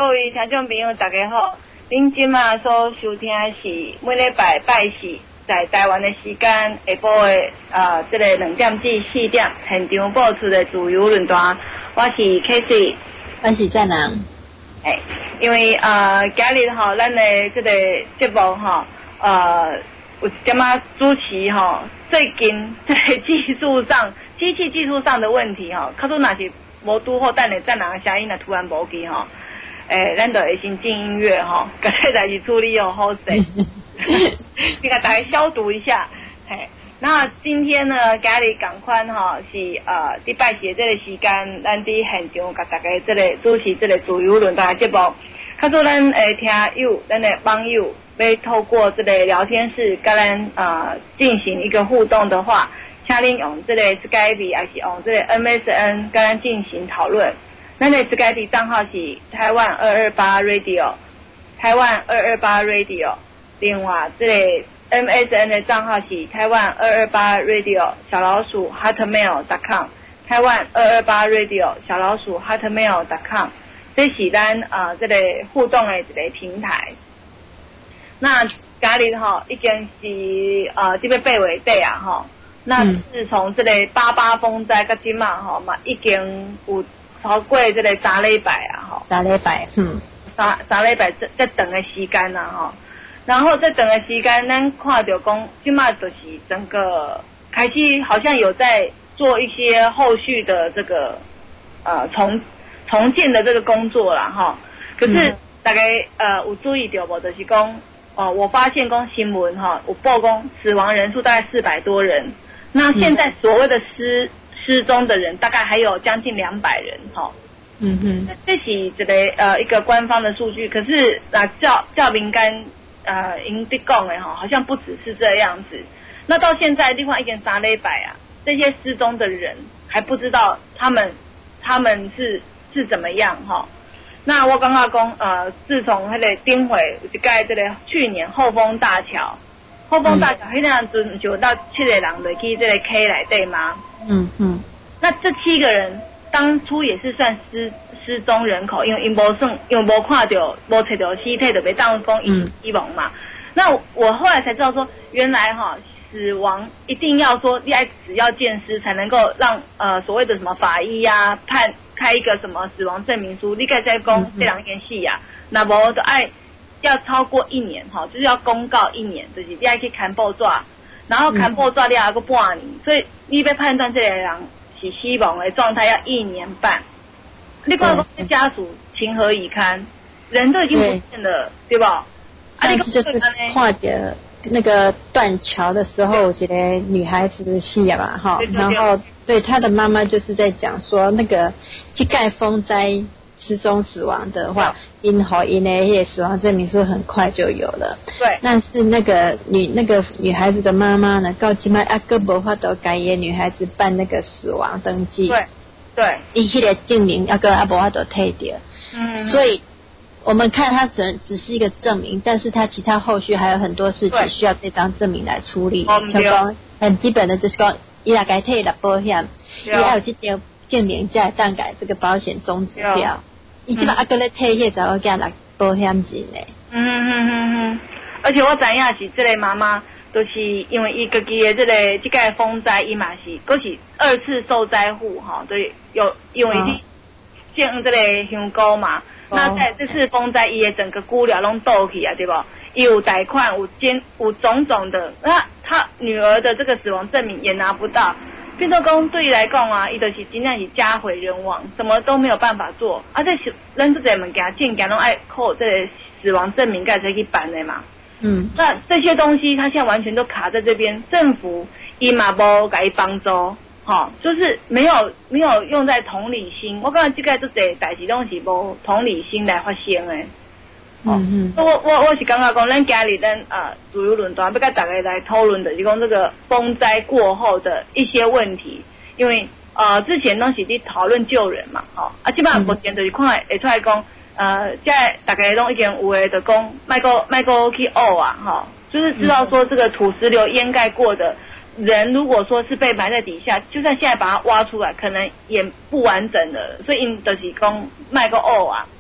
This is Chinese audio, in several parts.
各位听众朋友大家好，您今嘛所收听的是每礼拜拜四在台湾的时间下晡的这个2点至4点现场播出的自由论坛，我是 Casey， 我是赞人。 因为今日吼咱的这个节目吼有一点仔主持吼，最近在机器技术上的问题吼，较多若是无拄好，等下赞人的声音若突然无去吼。咱就会先进音乐哈，把这代志处理好势，给大家消毒一下。那今天呢，今日赶快哈是礼拜四这个时间，咱伫现场甲大家这个主持这个自由论坛节目。较做咱听友，咱的网友要透过这个聊天室跟咱进行一个互动的话，请恁用这个 Skype 还是用这个 MSN 跟咱进行讨论。咱的 Skype 账号是台湾228 Radio， 台湾228 Radio。另外，这个 MSN 的账号是台湾228 Radio 小老鼠 hotmail.com， 台湾228 Radio 小老鼠 hotmail.com， 这是咱这个互动的一个平台。那今日吼已经是这边8月底啊吼，那自从这个88风灾到今嘛吼嘛已经有超过这个3礼拜啊，吼，3礼拜，三礼拜这长的时间呐，吼，然后这长的时间，咱看到讲，今嘛就是整个开始好像有在做一些后续的这个重建的这个工作啦，哈。可是大概有注意到无，就是讲我发现讲新闻哈有报讲死亡人数大概400多人，那现在所谓的失踪的人大概还有将近200人哈，这是这个一个官方的数据，可是照民间因在讲的哈，好像不只是这样子。那到现在另外已经3礼拜啊，这些失踪的人还不知道他们是怎么样哈。那我刚刚讲自从那个顶回就盖这个去年后丰大桥迄两阵就到7个人落去这个 K 内底嘛。那这7个人当初也是算失踪人口，因为因无看到无找到尸体就被当讲死亡嘛。那我后来才知道说，原来哈死亡一定要说死要见尸才能够让所谓的什么法医啊开一个什么死亡证明书，你该在讲这2件事啊，那无就要超过1年哈，就是要公告1年，就是你要去看报纸，然后看报纸了还个半年，所以你要判断这个人是死亡的状态要1年半。你看讲家属情何以堪，人都已经不见了，对吧？ 但是就是看着那个断桥的时候，我觉得女孩子的戏嘛哈，然后对她的妈妈就是在讲说，那个去盖风灾失踪死亡的话，因的那些死亡证明书很快就有了。 对。 但是那个女孩子的妈妈呢，到今麦个无法度改也女孩子办那个死亡登记。对。伊迄个证明要跟无法度退掉。所以我们看它只是一个证明，但是它其他后续还有很多事情需要这张证明来处理。像讲很基本的就是讲，伊若该退了保险，伊要有这条证明才会当改这个保险终止掉。伊即摆个咧退迄查某囝来保险钱呢。 而且我知影是这个妈妈，都是因为伊家己的这个风灾，伊嘛是佫是2次受灾户哈，对，有因为伊建这个香膏嘛。那在这次风灾，伊的整个估了拢倒去啊，对不？伊有贷款，有种种的，那他女儿的这个死亡证明也拿不到。变做讲对伊来讲啊，伊就是真正是家毁人亡，什么都没有办法做。这是咱这个物件，证件拢爱靠这个死亡证明才去办的嘛。那这些东西，他现在完全都卡在这边，政府伊嘛无给伊帮助。就是没有用在同理心，我感觉这个这些代志拢是无同理心来发生的。我是感觉讲，咱今日咱自由论坛要跟大家来讨论的，就是讲这个风灾过后的一些问题，因为之前拢是伫讨论救人嘛，基本上目前就是看会出来讲，现在大家拢已经有的就讲，卖个去学啊，就是知道说这个土石流掩盖过的。人如果说是被埋在底下，就算现在把它挖出来，可能也不完整的，所以因就是讲卖个啊。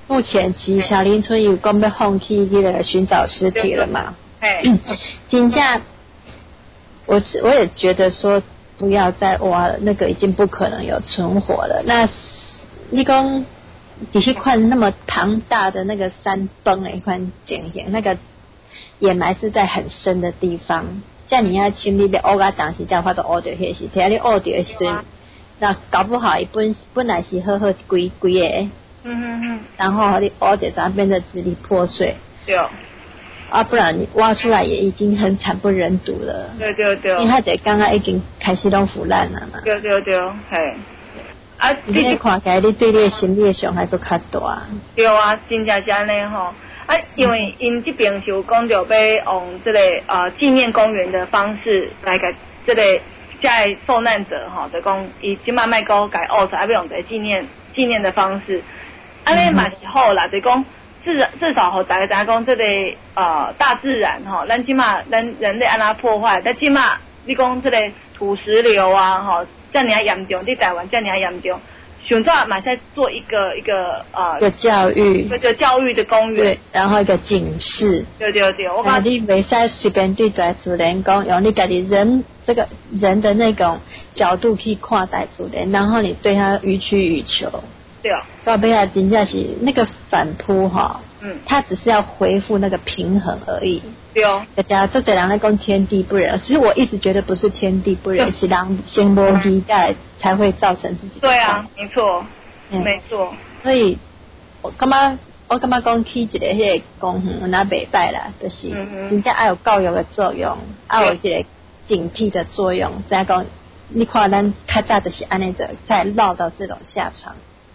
目前其实小林村有讲要放弃那个寻找尸体了嘛？真正我也觉得说不要再挖了，那个已经不可能有存活了。那你讲你去看那么庞大的那个山崩的一款情形，那个掩埋是在很深的地方，像你要清理的挖个当时，才发到挖到那时，听你挖到的时候，那搞不好伊本来是好规个。然后你挖着它变得支离破碎， 对， 啊，不然你挖出来也已经很惨不忍睹了。 对， 因为它这刚刚已经开始拢腐烂了嘛。 对，嘿，啊， 你看起来你对你的心理的伤害佫较大。 对啊，真正是安尼吼，啊，因为因这边是有讲着要用这个纪念公园的方式来给这个在受难者吼，就讲伊即马卖个改挖出来，要用这纪念的方式。安尼嘛是好啦，就讲至少互大家知影讲这个大自然吼，咱即马咱人类安怎破坏，但即马你讲这个土石流啊吼，这样严重，在台湾这样严重，想做嘛在做一个教育， 一个教育的公园， 对，然后一个警示， 对，我讲你袂使随便对待自然讲，用你家己人这个人的那种角度去看待自然，然后你对他予取予求。到尾啊，真正是那个反扑哈，它只是要恢复那个平衡而已。 对哦， 大家做人来讲天地不仁，其实我一直觉得不是天地不仁，是人先无理解才会造成自己的。 对啊，没错，没错。 所以我感觉讲起一个迄个公园那袂歹啦，就是真正要有教育的作用，要有一个警惕的作用。再讲，你看咱较早就是安尼的，才落到这种下场。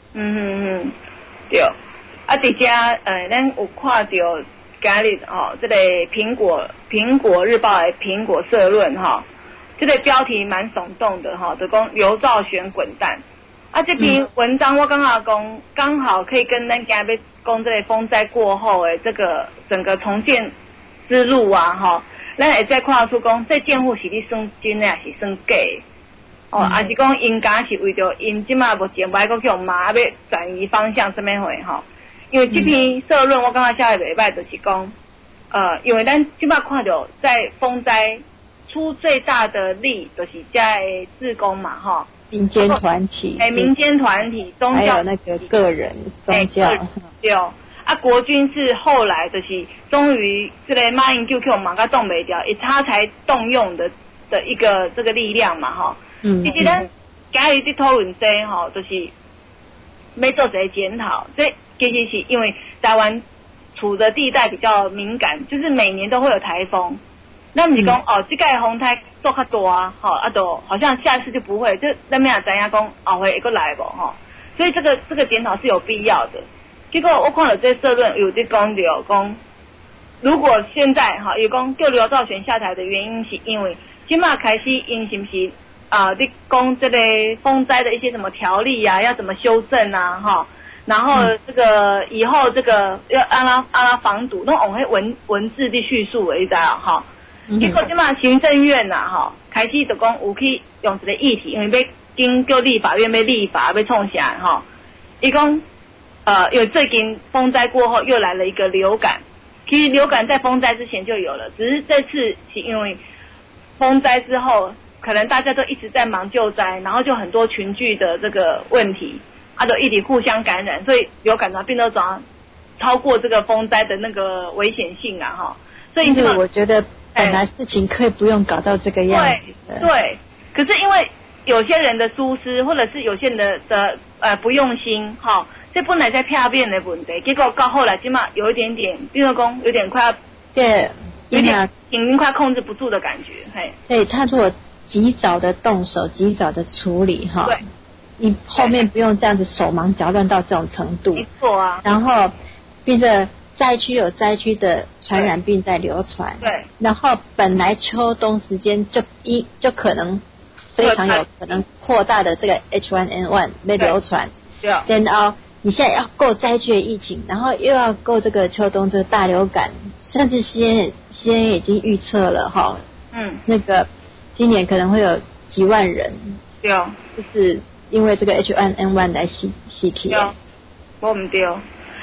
对，啊，伫遮咱有看到今日吼，这个苹果日报的苹果社论哈，这个标题蛮耸动的哈，就讲刘兆玄滚蛋。啊，这篇文章我刚好可以跟咱今日讲这个风灾过后的这个整个重建之路啊哈，咱会再看出讲这建户是你算真的还是算假的？还是讲因家是为着因即马目前歹个叫嘛要转移方向什么回吼？因为这篇社论我感觉写得袂歹，就是讲因为咱即马看到在风灾出最大的力，就是在志工嘛吼， 民间团体， 民间团体、宗教， 还有那个个人宗教， 对哦。啊，国军是后来就是终于这个马英九叫嘛甲动袂掉，他才动用的一个这个力量嘛吼。其实咱今日伫讨论这吼，就是要做一个检讨。这其实是因为台湾处的地带比较敏感，就是每年都会有台风。那不是讲这个风台做较大啊，就好像下次就不会，就咱们也知影讲后会会来无吼。所以这个检讨是有必要的。结果我看了这社论有在讲到讲，如果现在有讲叫刘兆玄下台的原因，是因为现在开始因是不是？你讲这个风灾的一些什么条例啊，要怎么修正啊，哈，然后这个以后这个要按拉防堵，都用迄文字的叙述的，你知道哈？结果即嘛行政院呐，哈，开始就讲有去用一个议题，因为要经过立法院要立法要创啥哈？伊讲因为最近风灾过后又来了一个流感，其实流感在风灾之前就有了，只是这次是因为风灾之后。可能大家都一直在忙救灾，然后就很多群聚的这个问题，都一起互相感染，所以流感病都超过这个风灾的那个危险性啊哈。所以我觉得本来事情可以不用搞到这个样子。 对，可是因为有些人的疏失，或者是有些人的不用心哈，这本来在片面的问题，结果到后来起码有一点点，比如说有点快要对， 有点已经快控制不住的感觉，嘿。 对，他如果及早的动手，及早的处理哈， 对， 你后面不用这样子手忙脚乱到这种程度。 没错啊。 然后，并且灾区有灾区的传染病在流传。 对。然后本来秋冬时间就可能非常有可能扩大的这个 H1N1 被流传。 对。 然后你现在要够灾区的疫情，然后又要够这个秋冬这个大流感，甚至西安已经预测了哈。那个。今年可能会有几万人， 对， 就是因为这个 H1N1 来袭击。 我唔对，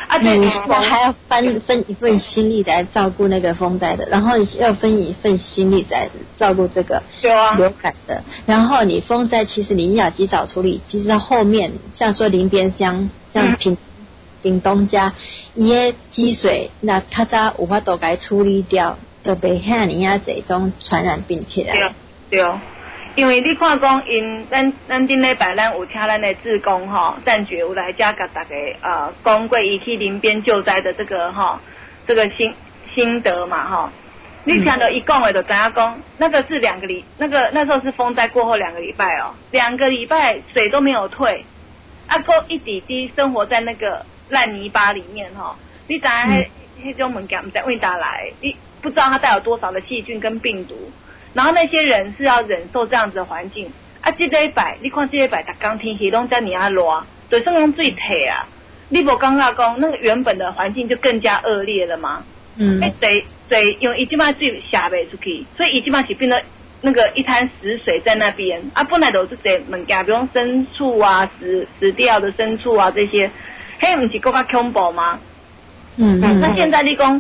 啊， 还要分一份心力来照顾那个风灾的，然后要分一份心力来照顾这个流感的，然后你风灾其实你要及早处理，其实后面像说林边乡像屏东家伊个积水，那较早有法度该处理掉，就袂遐尼啊这种传染病起来。 对。因为你看讲，咱顶礼拜咱有请咱的志工战觉有来家甲大家讲过伊去林边救灾的这个这个心得嘛你听到伊讲的就知影讲，那个是那时候是风灾过后2个礼拜2个礼拜水都没有退，够一滴滴生活在那个烂泥巴里面你知影迄种物件唔知为哪来，你不知道它带有多少的细菌跟病毒。然后那些人是要忍受这样子的环境这礼拜你看这礼拜逐天天气拢遮尔啊热，就算讲水退你无感觉讲那个原本的环境就更加恶劣了吗？水因为伊即摆水下袂出去，所以伊即摆是变得那个一滩死水在那边本来都有这些物件，比如牲畜死掉的牲畜这些，迄不是更加恐怖吗？那现在你讲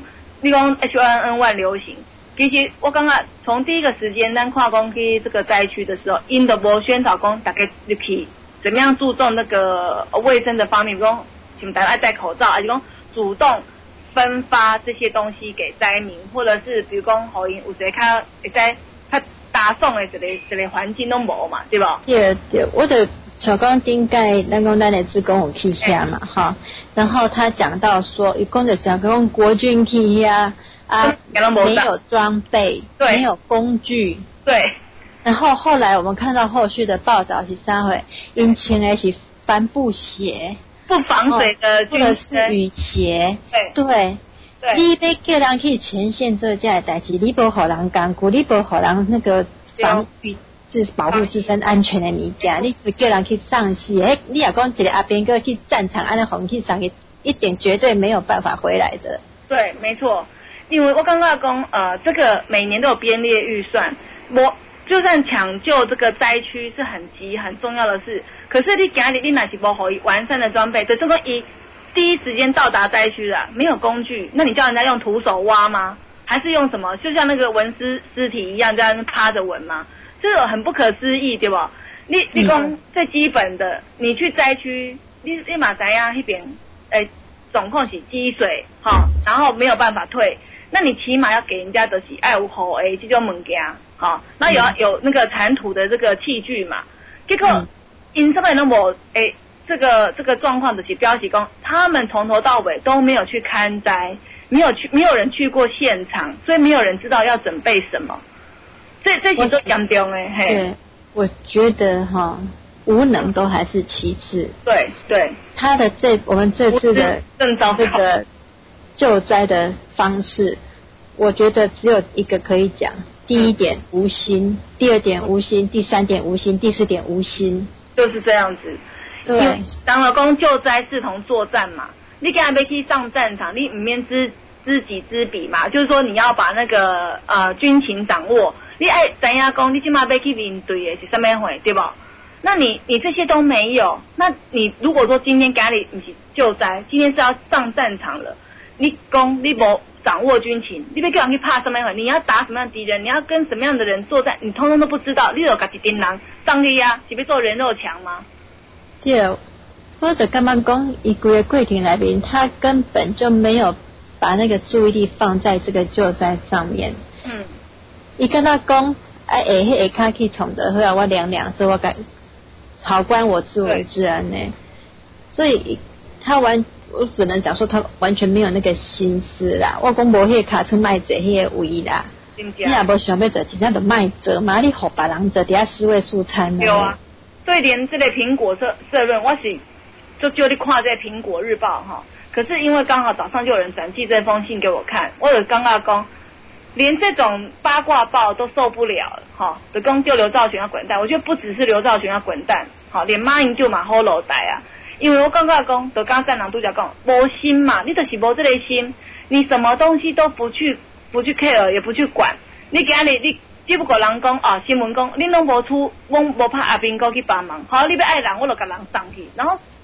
H1N1 流行。其实我感觉从第一个时间咱看讲去这个灾区的时候，因都无宣导讲大家入去怎么样注重那个卫生的方面，比如讲请大家爱戴口罩，还是讲主动分发这些东西给灾民，或者是比如讲互因有一个较会使较打爽的一个环境都无嘛，对吧？ 对，我就像讲顶届咱的志工有去遐嘛然后他讲到说，一共就讲讲国军去遐没有装备，没有工具， 对。 然后后来我们看到后续的报道是啥会，因穿的是帆布鞋， 不防水的或者是雨鞋，对。你要叫人去前线做这代志，你不互人干苦，你不互人那个防御保护自身安全的物件，你叫人去上戏，你也讲一个阿兵哥去战场，安尼红去上去，一点绝对没有办法回来的。 对，没错。因为我刚刚讲这个每年都有编列预算，就算抢救这个灾区是很重要的事，可是你今日你若是无互伊完善的装备，对这个第一时间到达灾区了，没有工具，那你叫人家用徒手挖吗？还是用什么？就像那个闻尸体一样，在那边趴着闻吗？这个很不可思议，对吧？你讲最基本的，你去灾区，你嘛知影那边总共是积水然后没有办法退。那你起码要给人家的是爱无好这种物件那有那个铲土的这个器具嘛，结果因什么都无这个状况就是标示讲他们从头到尾都没有去勘灾，没有人去过现场，所以没有人知道要准备什么，这是最严重的。 对，我觉得无能都还是其次。 对， 他的我们这次的这个救灾的方式，我觉得只有一个可以讲。第一点无心，第二点无心，第三点无心，第四点无心， 就是这样子。对，当了讲救灾视同作战嘛，你今日要去上战场，你唔免知己知彼嘛，就是说你要把那个军情掌握，你爱知影讲你今嘛要去面对的是什么回，对吧？那你这些都没有，那你如果说今天家里不是救灾，今天是要上战场了，你讲你无掌握军情，你要叫人去怕什么样，你要打什么样的敌人，你要跟什么样的人作战，你通通都不知道，你就自己一群人上去是要做人肉墙吗？ 对，我就感觉讲一个过程里面，他根本就没有把那个注意力放在这个救灾上面。伊跟他讲下骹去冲的好啊，我凉凉，所以我好官我自为之安呢。所以我只能讲说他完全没有那个心思啦。我讲无迄卡车卖坐迄个位啦，你也无想要坐，真正就卖坐嘛，你互别人坐底下尸位素餐呢。 有啊，所以连这类苹果社论，我是就你看这苹果日报可是因为刚好早上就有人转寄这封信给我看，我有刚刚讲，连这种八卦报都受不了就讲叫刘兆玄要滚蛋，我觉得不只是刘兆玄要滚蛋，连马英九嘛好落台啊。因为我刚刚讲，就刚战狼都讲无心嘛，你就是无这个心，你什么东西都不去 care， 也不去管。你今日你只不过人讲新闻讲，你拢无拍阿兵哥去帮忙，好，你要爱人我就甲人送去，然后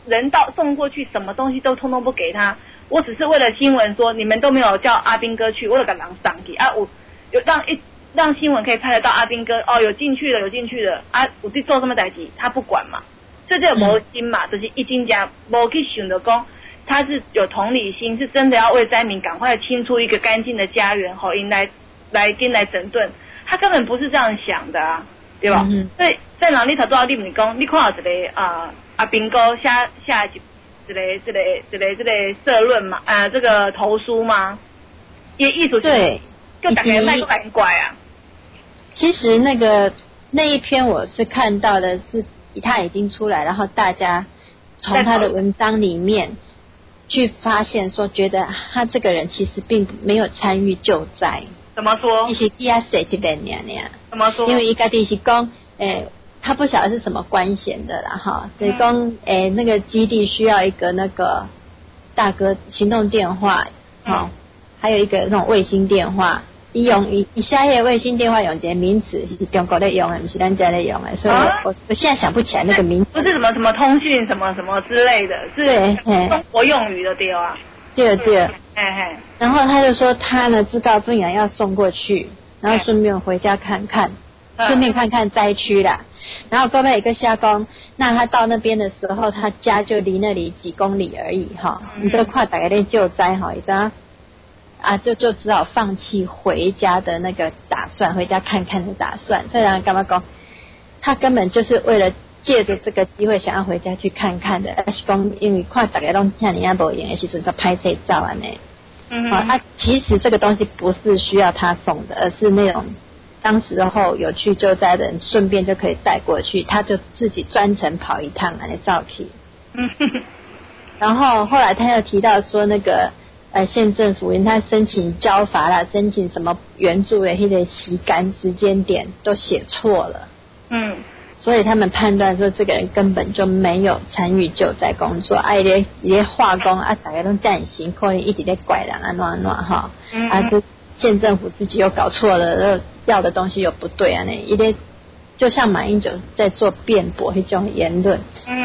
人到送过去，什么东西都通通不给他。我只是为了新闻说你们都没有叫阿兵哥去，我有个人上去啊，我有让新闻可以拍得到阿兵哥哦，有进去了啊，我去做什么代志他不管嘛，所以这个没心嘛，就是一斤家没去想的讲他是有同理心，是真的要为灾民赶快清出一个干净的家园，好应来整顿，他根本不是这样想的啊，对吧？所以在哪里头都要你们讲，你看到一个阿兵哥下一个社论嘛，这个投书嘛，也艺术对， 就大概卖个蛮怪啊。 其实那一篇我是看到的是他已经出来，然后大家从他的文章里面去发现说，觉得他这个人其实并没有参与救灾。 怎么说？ 其实第二谁这个娘娘？ 怎么说？ 因为一个地是讲，他不晓得是什么官衔的啦哈，所以讲，那个基地需要一个那个大哥行动电话，还有一个那种卫星电话。以下页卫星电话用这个名词是中国在用的，不是咱家在用的，所以我现在想不起来那个名字。 不是什么通讯什么之类的，是中国用语的对啊。 对。然后他就说他呢知道正阳要送过去，然后顺便回家看看，顺便看看灾区啦。然后后面一个下工，那他到那边的时候，他家就离那里几公里而已哈。你这块大概在救灾哈，一张。就只好放弃回家的那个打算，回家看看的打算。虽然干嘛讲，他根本就是为了借着这个机会想要回家去看看的。是讲因为看大家都像你阿无用的时阵就拍这照啊呢。其实这个东西不是需要他送的，而是那种当时候有去救灾的人顺便就可以带过去，他就自己专程跑一趟来照去。然后后来他又提到说那个。县政府因他申请交罚啦，申请什么援助的那个时间时间点都写错了。所以他们判断说这个人根本就没有参与救灾工作，一些化工大家都暂行，可能一直在拐人乱哈。这县政府自己又搞错了，要的东西又不对啊，一些就像马英九在做辩驳这种言论。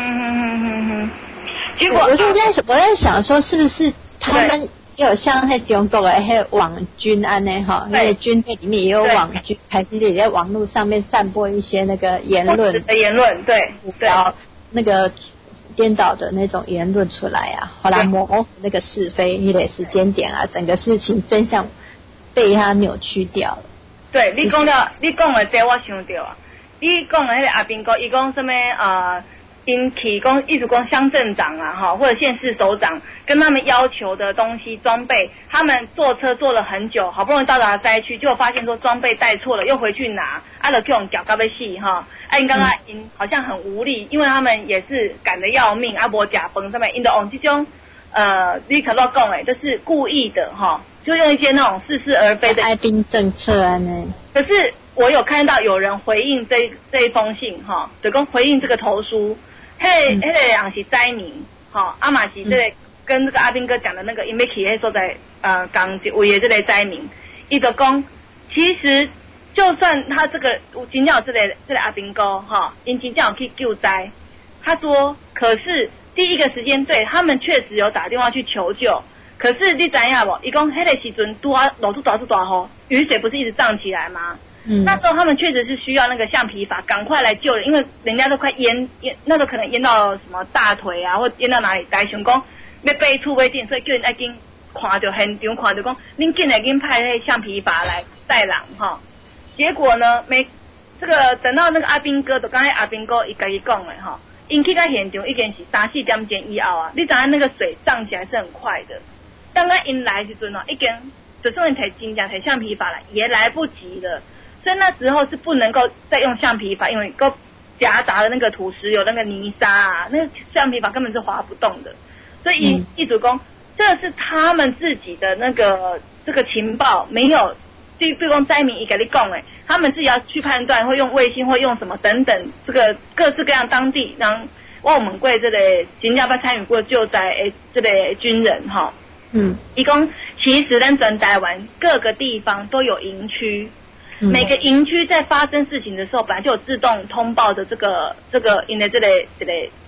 结果我在想说，是不是他们有像那中国的那网军安呢哈，那个军队里面也有网军，还是也在网络上面散播一些那个言论， 对， 那个颠倒的那种言论出来啊，后来模糊那个是非那个时间点啊，整个事情真相被他扭曲掉了。 对，你讲的这我想到啊，你讲的那个阿兵哥，伊讲什么因提供一直讲乡镇长啊哈，或者县市首长跟他们要求的东西装备，他们坐车坐了很久，好不容易到达灾区，结果发现说装备带错了，又回去拿，就这种脚到要死哈。因刚刚好像很无力，因为他们也是赶得要命，无吃饭上面，因都用这种你可到讲就是故意的哈，就用一些那种似是而非的爱兵政策啊呢。 可是我有看到有人回应这一封信哈，就跟回应这个投书。那个人是灾民，阿嘛是这个跟这个阿兵哥讲的那个，因为去那所在讲一位的这个灾民，伊就讲，其实就算他这个真正有这个阿兵哥因真正有去救灾，他说，可是第一个时间对他们确实有打电话去求救，可是你知影无？伊讲那个时阵拄啊落出大雨，雨水不是一直涨起来吗？那时候他们确实是需要那个橡皮筏赶快来救人，因为人家都快淹，那时候可能淹到什么大腿啊，或淹到哪里来，想讲要被触未尽，所以叫人紧看到现场，看到讲恁紧来紧派那橡皮筏来带人哈。结果呢，这个等到那个阿兵哥，就刚才阿兵哥伊家己讲的哈，因去到现场已经是3-4点钟以后啊，你知影那个水涨起来是很快的，当他因来的时阵已经就算摕橡皮筏来也来不及了。所以那时候是不能够再用橡皮筏，因为够夹杂的那个土石有那个泥沙啊，那个橡皮筏根本是滑不动的。所以一主公，这是他们自己的这个情报没有，对公灾民一个你讲诶，他们自己要去判断，会用卫星，会用什么等等，这个各式各样当地让我们过这个新加坡参与过救灾诶这个军人哈，一共其实咱全台湾各个地方都有营区。每个营区在发生事情的时候，本来就有自动通报的这个因为这个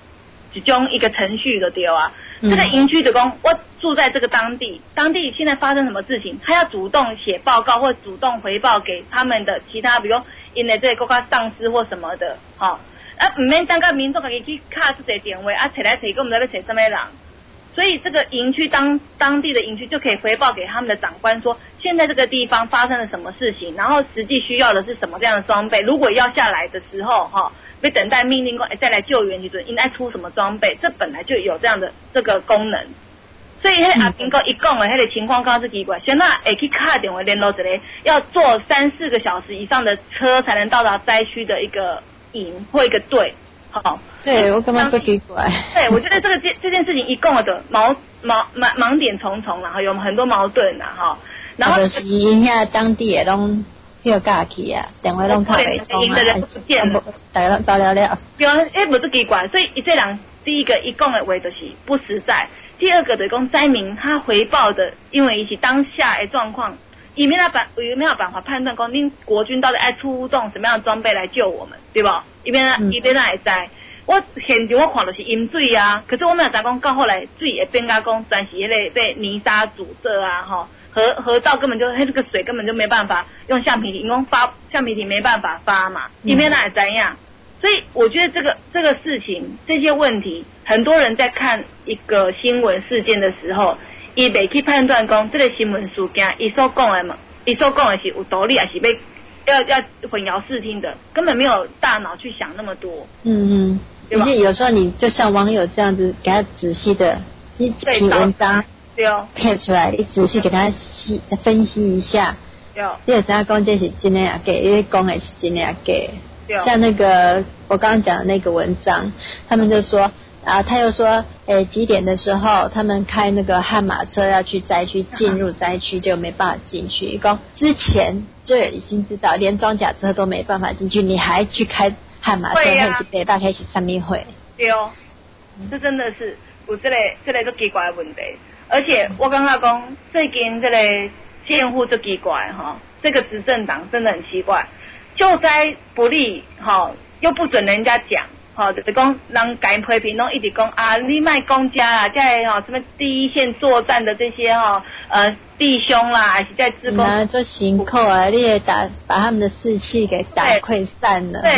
一个程序的对啊。这个营区的工，我住在这个当地现在发生什么事情，他要主动写报告或主动回报给他们的其他，比如因为这个国家上司或什么的，唔免等个民众自己去卡这些电话，找来找去，我们在要找什么人？所以这个营区当地的营区就可以回报给他们的长官说，现在这个地方发生了什么事情，然后实际需要的是什么这样的装备，如果要下来的时候被等待命令再来救援，应该出什么装备，这本来就有这样的这个功能。所以阿兵哥一讲的那个情况刚是奇怪，现在会去卡电话联络一个要坐3-4个小时以上的车才能到达灾区的一个营或一个队。 对，我感觉最奇怪。 对，我觉得这件事情一共的盲点重重，然后有很多矛盾然后就是因遐当地的拢叫假去啊，电话拢卡袂通啊，大家走了了。 对啊，无最奇怪，所以这人第一个一共的话就是不实在，第二个就是讲灾民他回报的，因为一起当下的状况，也没有办法判断讲恁国军到底爱出动什么样的装备来救我们，对吧？一边会知，我现场我看的是饮水啊，可是我没有知讲到后来水会变甲讲全是迄个被泥沙阻塞啊，河道根本就这个水根本就没办法用橡皮艇，因为橡皮艇没办法发嘛，一边会知样。所以我觉得这个事情这些问题，很多人在看一个新闻事件的时候，伊袂去判断讲这个新闻事件伊所讲的是有道理还是要混淆视听的，根本没有大脑去想那么多。 而且有时候你就像网友这样子，给他仔细的一篇文章贴出来，你仔细给他分析一下，你就知道讲这是真的假的，因为讲的是真的假的。像那个我刚刚讲的那个文章，他们就说他又说几点的时候他们开那个悍马车要去灾区，进入灾区就没办法进去，讲之前就已经知道连装甲车都没办法进去，你还去开悍马车，还是北大开始上面会。 对哦，这真的是有这个都奇怪的问题。而且我刚刚讲最近这个县府就奇怪这个执政党真的很奇怪，救灾不力又不准人家讲就是讲人家批评拢一直讲你卖公家啦，在什么第一线作战的这些弟兄啦，还是在自贡做辛苦啊，你也把他们的士气给打溃散了。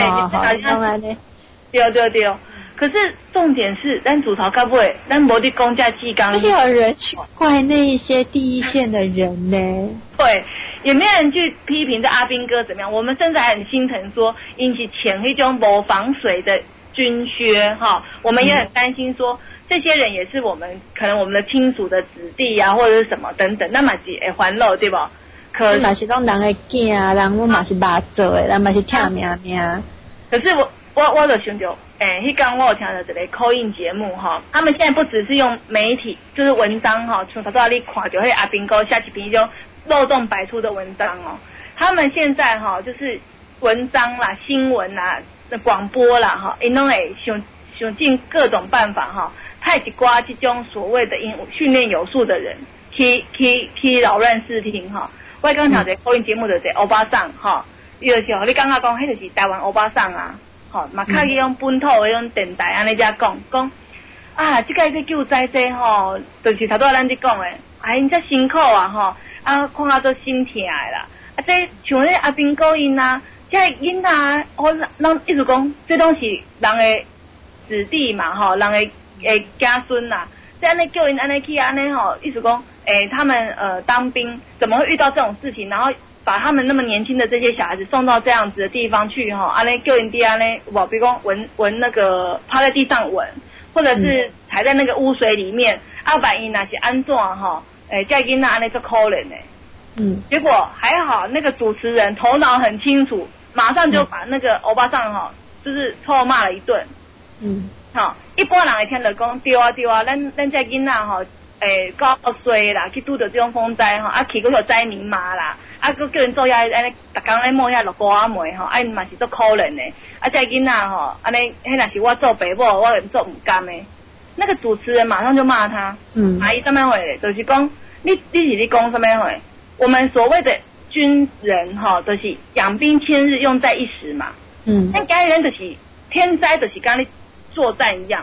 对。可是重点是，咱主潮该不会，咱没得公家技纲， 没有人去怪那一些第一线的人呢。 对，也没有人去批评这阿兵哥怎么样。我们甚至还很心疼说，引起前一种没防水的军靴我们也很担心说，这些人也是可能我们的亲属的子弟啊，或者是什么等等，那嘛是会还漏对吧？可嘛是讲人的囝啊，人我嘛是肉做的，人嘛是听命。 可是我就想到，迄天我有听到一个call in节目他们现在不只是用媒体，就是文章像他你看到迄阿兵哥下几篇就漏洞百出的文章他们现在就是文章啦、新闻啦、广播啦因拢会想尽各种办法派一寡这种所谓的训练有素的人去扰乱视听我刚听一个call in节目就是欧巴桑就是你刚刚讲迄就是台湾欧巴桑啊嘛较去用本土的用电台安尼才讲这个去救灾这就是差不多咱在讲的因遮辛苦啊看到都心疼的啦这像迄阿兵哥因这囡仔人一直讲这拢是人的子弟嘛人的家孙啦这安尼叫因安尼去安尼一直讲他们当兵怎么会遇到这种事情，然后把他们那么年轻的这些小孩子送到这样子的地方去安尼救人地安尼比如讲闻那个趴在地上闻，或者是踩在那个污水里面万一那是安怎这囡仔安尼做可怜的结果还好那个主持人头脑很清楚，马上就把那个欧巴桑就是臭骂了一顿一般人会听到讲对啊咱这囡仔高衰啦，去拄到这种风灾去佫有灾民骂啦，佫叫人做遐安尼，逐工咧摸遐落瓜梅因嘛是足可怜的。这囡仔安尼，迄若是我做爸母，我做唔甘的。那个主持人马上就骂他，伊什么话咧？就是讲你讲什么话？我们所谓的军人就是养兵千日，用在一时嘛。那该人就是天灾，就是跟你作战一样。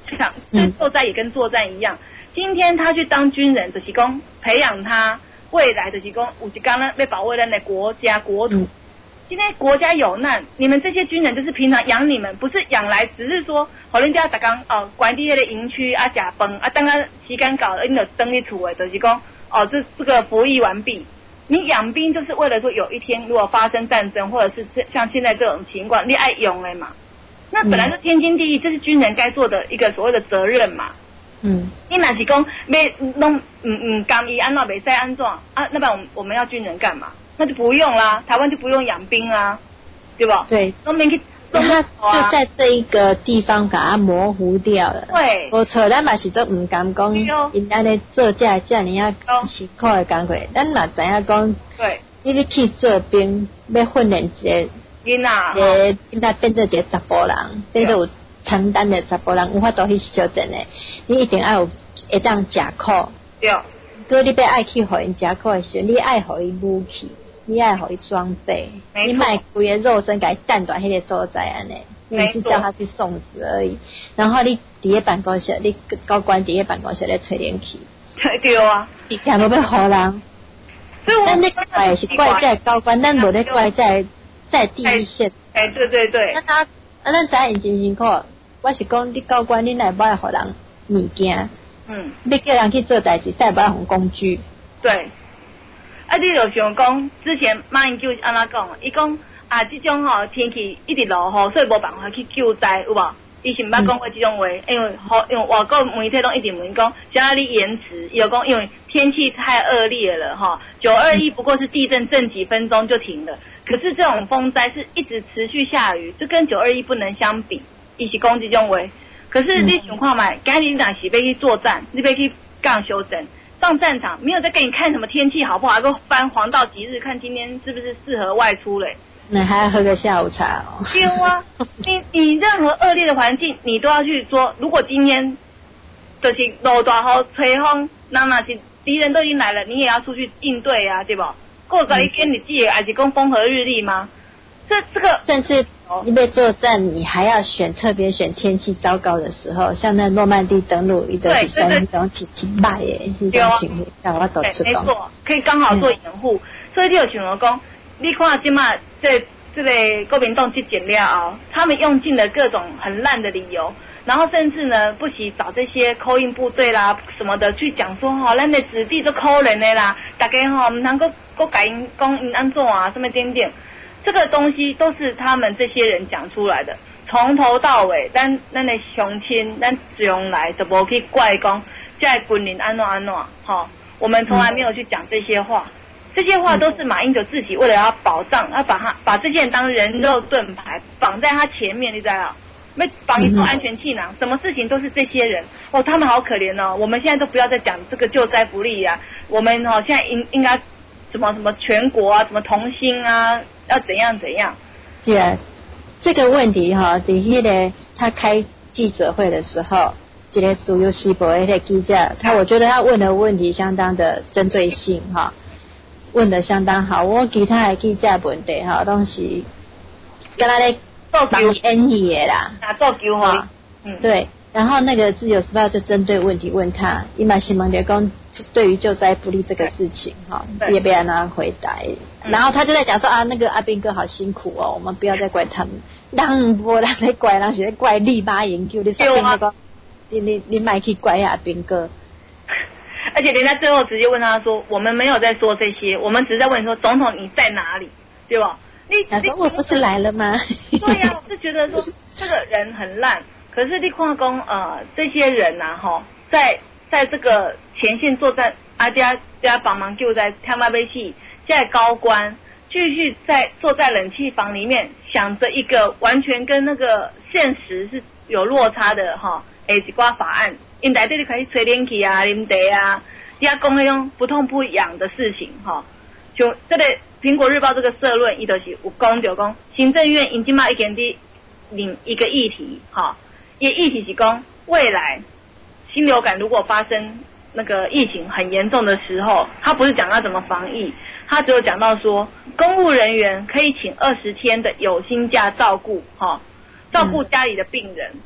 想这作战也跟作战一样，今天他去当军人，就是讲培养他未来，就是讲有一天呢要保卫咱的国家国土。今天国家有难，你们这些军人就是平常养你们，不是养来，只是说，好人家逐工管理那个营区啊，食饭啊，等啊时间到了，你就登去厝的，就是讲这个服役完毕。你养兵就是为了说有一天如果发生战争，或者是像现在这种情况，你爱用的嘛。那本来是天经地义，这是军人该做的一个所谓的责任嘛。你若是讲要弄甘伊安怎袂使安怎啊？那不然我们要军人干嘛？那就不用啦，台湾就不用养兵啊，对吧？ 对， 都没去。 他就在这一个地方把它模糊掉了。 对， 无错，咱嘛是都唔敢讲，因安尼做这尔辛苦的工作，咱嘛知影讲， 对， 你要去做兵，要训练一个囡仔变做一个查甫人，变做有承担的查甫人，有法度去修正的，你一定要有会当吃苦。 对。 哥，你要爱去互因吃苦的时候，你爱互伊武器，你爱互伊装备，你卖规个肉身给他弹断迄个所在安尼，你是叫他去送死而已。然后你伫个办公室，你高官伫个办公室咧吹冷气， 对啊， 你干无要互人。咱咧怪是怪在高官，咱无咧怪在第一线。 对。 咱知因真辛苦，我是讲你高官，你乃无爱互人物件。要叫人去做代志，再不要用工具。 对，你就想讲，之前马英九安怎讲？伊讲这种天气一直落雨，所以无办法去救灾，有无？伊是毋捌讲过这种话，因为外国媒体都一直问讲，哪里延迟？伊就讲因为天气太恶劣了921不过是地震震几分钟就停了，可是这种风灾是一直持续下雨，这跟921不能相比。伊是讲这种话。可是你想看嘛，今日你若是要去作战，你要去干修整，上战场没有在给你看什么天气好不好，还要翻黄道吉日，看今天是不是适合外出嘞？ 那还要喝个下午茶哦。 对啊，你任何恶劣的环境，你都要去说，如果今天就是落大雨、吹风，那是敌人都已经来了，你也要出去应对啊，对不？过个一天你自己还是讲风和日丽吗？这个甚至你被作战，你还要特别选天气糟糕的时候，像那诺曼底登陆，伊都是选那种挺歹的那种情况，让我都出动。 没错，可以刚好做掩护。所以你有想讲，你看今嘛这个国民党去剪了他们用尽了各种很烂的理由，然后甚至呢不惜找这些扣印部队啦什么的去讲说咱的子弟都可怜的啦，大家唔通个改因讲因安怎什么点点。这个东西都是他们这些人讲出来的，从头到尾，咱的乡亲，咱从来就无去怪讲，在军人安怎我们从来没有去讲这些话，这些话都是马英九自己为了要保障，要把这些人当人肉盾牌绑在他前面，你知道？要绑一副安全气囊，什么事情都是这些人他们好可怜哦。我们现在都不要再讲这个救灾福利啊，我们现在应该什么全国啊，什么同心啊。要怎样？ 对啊，这个问题在那个他开记者会的时候，这个自由时报的记者，我觉得他问的问题相当的针对性问的相当好。我其他的记者问题都是跟他咧帮演戏的啦， 做球化。 对。然后那个自由时报就针对问题问他，伊嘛是问讲对于救灾福利这个事情也被他回答。然后他就在讲说那个阿兵哥好辛苦哦，我们不要再怪他们，人无人在怪，人是在怪立马研究，你说那个你卖去怪阿兵哥。 而且人家最后直接问他说，我们没有在说这些，我们只是在问说总统你在哪里，对吧？ 他说我不是来了吗？ 对呀，我是觉得说这个人很烂。可是你看讲这些人在这个前线作战，家帮忙救灾，他妈被气，现在高官继续坐在冷气房里面，想着一个完全跟那个现实是有落差的一挂法案，因内底你开始吹冷气啊、啉茶啊，你讲那种不痛不痒的事情就这个苹果日报这个社论，伊就是有讲就讲，行政院因今嘛已经伫另一个议题也议题是讲未来新流感如果发生那个疫情很严重的时候，他不是讲他怎么防疫，他只有讲到说公务人员可以请20天的有薪假照顾家里的病人，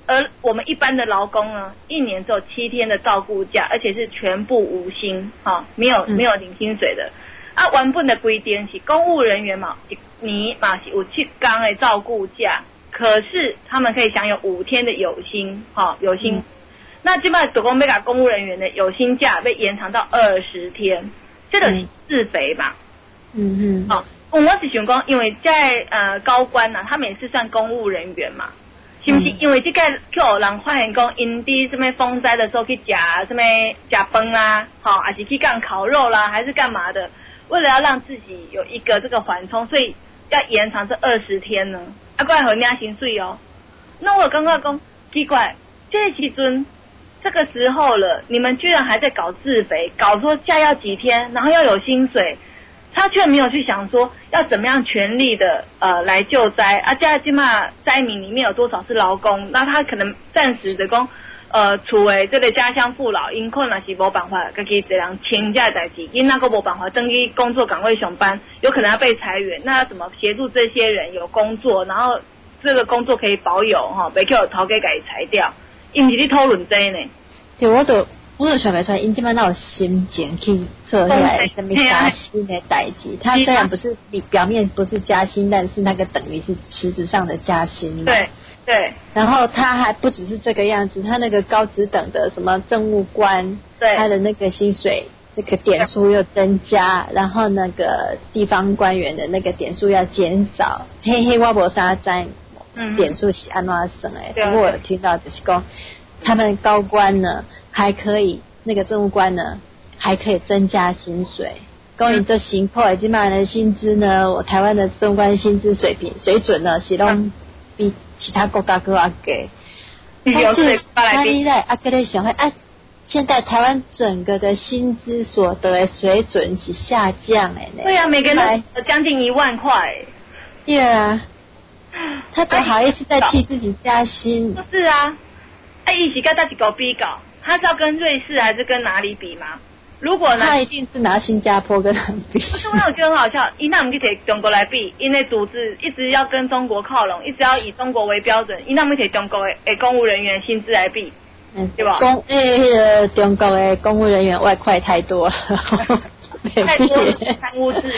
而我们一般的劳工呢，1年只有7天的照顾假，而且是全部无薪，没有领薪水的。原本的规定是公务人员嘛，你嘛是有7天的照顾假，可是他们可以享有5天的有薪，有薪。那现在总共要把公务人员的有薪假被延长到20天，这个是自肥吧？我是想讲，因为在高官他们也是算公务人员嘛。是不是因为这个叫人发现讲，因伫什么风灾的时候去吃什么吃饭啦，还是去干烤肉啦，还是干嘛的？为了要让自己有一个这个缓冲，所以要延长这20天呢。怪和领薪水哦。那我刚刚讲奇怪，这个时候了，你们居然还在搞自肥，搞说假要几天，然后要有薪水。他却没有去想说要怎么样全力的来救灾现在灾民里面有多少是劳工，那他可能暂时的讲厝的这个家乡父老因可能是没办法自己一个人请假的代志，因那个没办法登记工作岗位上班，有可能要被裁员，那要怎么协助这些人有工作，然后这个工作可以保有不叫头家给裁掉，因不是在讨论这呢。 对，我就想不出来，因这么那有心情去做下来什么加薪的代志。他虽然不是表面不是加薪，但是那个等于是实质上的加薪嘛。 对。 然后他还不只是这个样子，他那个高职等的什么政务官，他的那个薪水这个点数又增加，然后那个地方官员的那个点数要减少。嘿，我无啥知点数是安怎算的？不过我听到就是讲。他们高官呢还可以，那个政务官呢还可以增加薪水。关于这行破今嘛的薪资呢，我台湾的政务官薪资水准呢，是拢比其他国家更高给。但是他现在跟你想现在台湾整个的薪资所得的水准是下降的呢。 对啊，每个人都将近1万块。 对啊，他怎么好意思再替自己加薪？ 是啊。一起跟他几个比较，他是要跟瑞士还是跟哪里比吗？如果呢？ 他一定是拿新加坡跟他比。 不是，我觉得很好笑，因那我们就拿中国来比，因为组织一直要跟中国靠拢，一直要以中国为标准，因那我们拿中国的公务人员薪资来比，对吧？ 中国的公务人员外快太多了。 太多贪污治，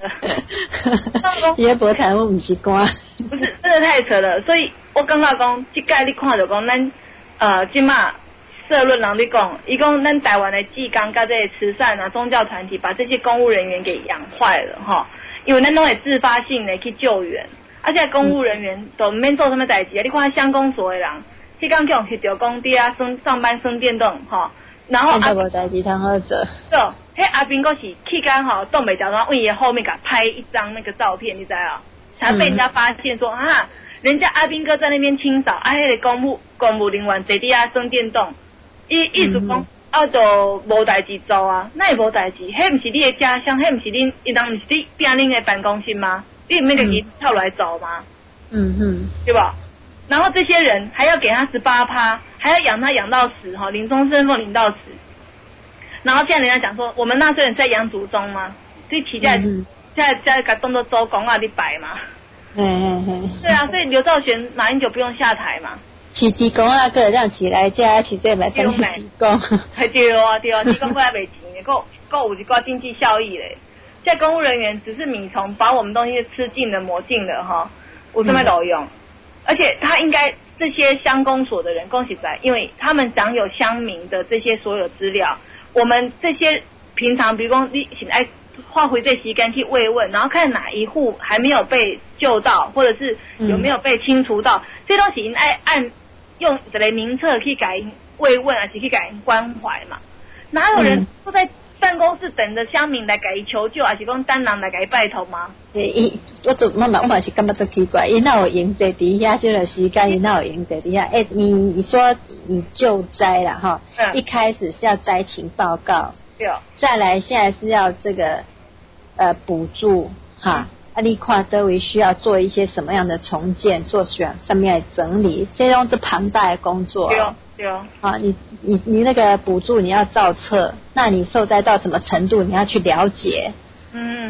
也无贪污不是官， 不是真的太扯了。所以我刚刚讲，这届你看到讲咱今嘛社论人在讲，伊讲咱台湾的志工跟这些慈善宗教团体把这些公务人员给养坏了因为咱都会自发性的去救援，而且公务人员都唔免做什么代志你看乡公所的人，去刚叫去着工地上班升电动然后无代志通好做。 对，迄阿兵哥是去干动袂着，然后为伊后面给他拍一张那个照片，你知道才被人家发现说人家阿兵哥在那边清扫，迄个公务人员坐底下升电动，意思讲就无代志做那也无代志，迄不是你的家乡，迄不是恁人不是你边恁的办公室吗？你没得去跳来走吗？对吧？然后这些人还要给他18%，还要养他养到死领终身俸领到死。然后现在人家讲说，我们纳税人在养祖宗吗？所以起在给动作周公你摆嘛。对啊，所以刘兆玄、马英九不用下台嘛。 是地公个让起来，这是这买东西地公。 对啊，地公过来没钱，够有一个经济效益嘞。现在公务人员只是米虫，把我们东西吃尽了、抹尽了有什么路用？而且他应该这些乡公所的人，恭喜在，因为他们掌有乡民的这些所有资料。我们这些平常，比如说你现在花回这时间去慰问，然后看哪一户还没有被救到，或者是有没有被清除到，这东西应该按用一个名册去给慰问，还是去给关怀嘛？哪有人坐在办公室等着乡民来给求救，还是讲单人来给拜托吗？ 我嘛是感觉足奇怪，伊哪有用在底下这个时间，伊哪有用在底下？你说你救灾啦一开始是要灾情报告， 对， 再来现在是要这个补助你看都会需要做一些什么样的重建，做上面的整理，这种是庞大的工作。 对你那个补助你要造册，那你受灾到什么程度，你要去了解。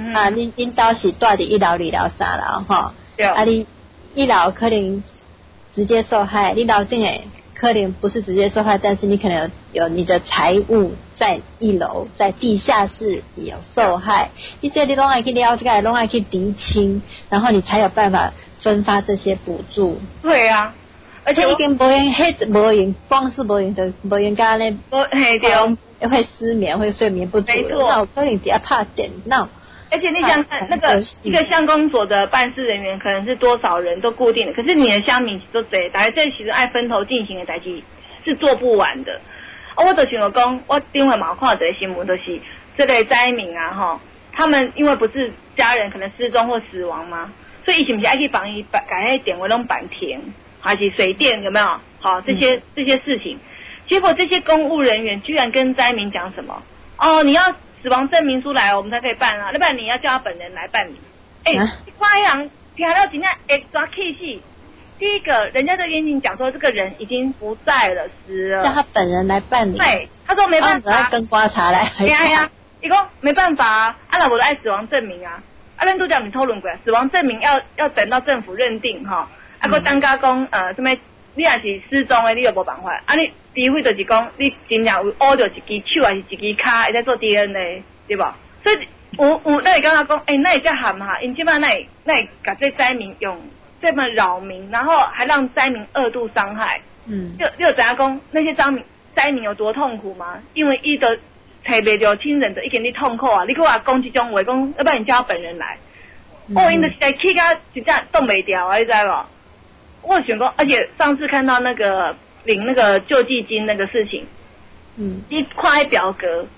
恁兜是住伫1楼、2楼、3楼你1楼可能直接受害，你楼顶诶可能不是直接受害，但是你可能有你的财物在1楼，在地下室有受害，你这里拢爱去了解，拢爱去厘清，然后你才有办法分发这些补助。 对啊，而且已经无用，迄无用，光是无用的无用干咧， 嘿对， 会失眠，会睡眠不足，那我可能底下怕电脑。 而且你想看那个一个乡公所的办事人员可能是多少人都固定的，可是你的乡民都侪，大家这其实爱分头进行的代志是做不完的。我就想讲，我顶回嘛看到一个新闻，就是这类灾民啊，哈，他们因为不是家人可能失踪或死亡吗？所以是不是爱去帮伊改迄电话拢办停，还是水电有没有？好，这些事情，结果这些公务人员居然跟灾民讲什么？哦，你要死亡证明书来，我们才可以办啊，要不然你要叫他本人来办理。花样听到今天抓气死。第一个，人家就跟你讲说，这个人已经不在了，死了， 叫他本人来办理。 对，他说没办法， 跟刮茶来。 呀，伊讲没办法啊，那我的爱死亡证明啊，咱都叫你讨论过，死亡证明要等到政府认定哈，个当家讲什么，你也是失踪的，你又无办法，你除非就是讲你真正有挖到一支手还是一支脚，会在做 DNA， 对吧？所以有那会跟他讲，那会较含哈，因即摆那会把这灾民用这么扰民，然后还让灾民2度伤害。你有知影讲那些灾民有多痛苦吗？因为伊都找袂到亲人，就已经你痛苦啊！你给我讲这种话，讲要不然你叫他本人来，因就是在气到真正动袂掉啊，你知无？我想讲，而且上次看到那个领那个救济金那个事情，你看迄表格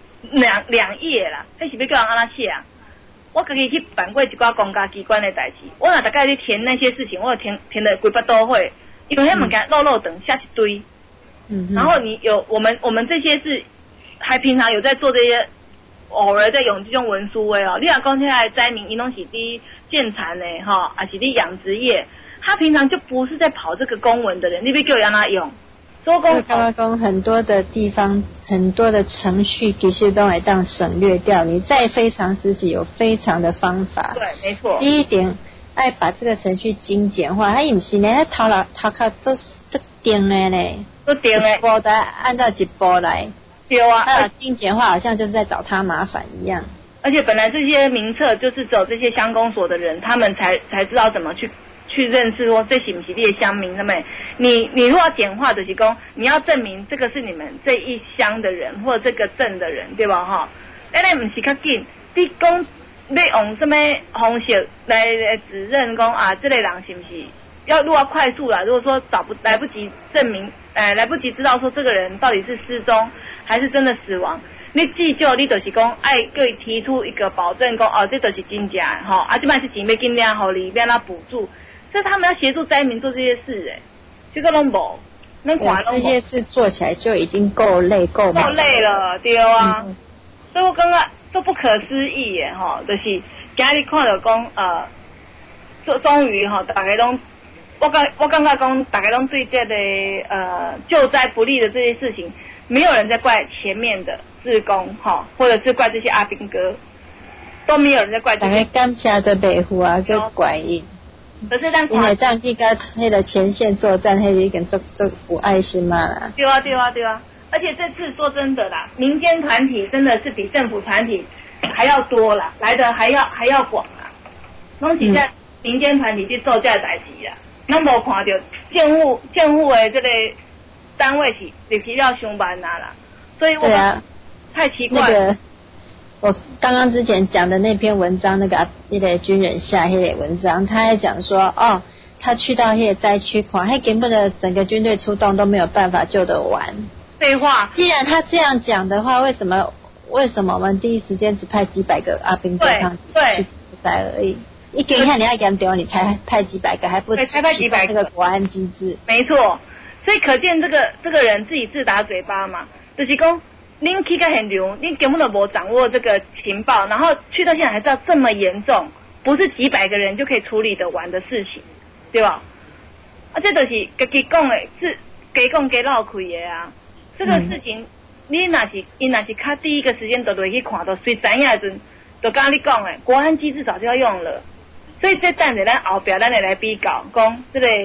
2页啦，迄是要叫人安怎写啊？我自己去办过一寡公家机关的代志，我若大概去填那些事情，我填了几百多会，因为迄物件漏等下一堆，然后我们这些是还平常有在做这些，偶尔在用这种文书的哦。你若讲起来灾民，因拢是伫建材的哈，还是伫养殖业，他平常就不是在跑这个公文的人，你别叫人家用。 刚刚很多的地方，很多的程序其实都来当省略掉，你再非常时期有非常的方法。 对，没错。 第一点，爱把这个程序精简化，它不是呢，头壳都定的呢， 都定的， 一步的按照一步来。 对啊， 它精简化好像就是在找他麻烦一样。 而且本来这些名册就是只有这些乡公所的人，他们才知道怎么去认识说这是不是你的乡民，那么你如果要简化就是说你要证明这个是你们这一乡的人或者这个镇的人，对吧哈？但你不是较紧，你讲你用什么方式来指认讲啊，这类人是不是如果快速啦，如果说来不及证明，来不及知道说这个人到底是失踪还是真的死亡，你至少你就是讲爱给提出一个保证讲这就是真正吼，这摆是钱要尽量互你，要他补助。所以他们要协助灾民做这些事，这个拢无， 这些事做起来就已经够累够累了，对啊。所以我感觉都不可思议耶，哈，就是今日看到讲终于哈，大家拢我感觉讲大家拢对这个救灾不利的这些事情，没有人在怪前面的志工哈，或者是怪这些阿兵哥，都没有人在怪这些。 大家感谢的北湖啊，个怪异。 可是咱因为这样去跟那个前线作战，那一点做有爱心嘛啦。 对啊。而且这次说真的啦，民间团体真的是比政府团体还要多啦，来的还要广啦。拢是在民间团体去做这代志啦，咱无看到政府的这个单位是入去要上班啦，所以我太奇怪了。 我刚刚之前讲的那篇文章，那个军人下那个文章，他还讲说，他去到那个灾区看，他根本的整个军队出动都没有办法救得完。 废话， 既然他这样讲的话，为什么我们第一时间只派几百个阿兵哥上去救灾而已？一给看你要严重，你才派几百个，还不才派几百个那个国安机制？ 没错，所以可见这个人自己自打嘴巴嘛，就是说。您去到现场，您根本都没掌握这个情报，然后去到现在还知道这么严重，不是几百个人就可以处理得完的事情，对吧？这就是自己讲的，是给讲给闹开的啊。这个事情，你若是他第一个时间就落去看到，谁知影的阵，就刚你讲的，国安机制早就要用了，所以这等下咱后边咱会来比较，讲这个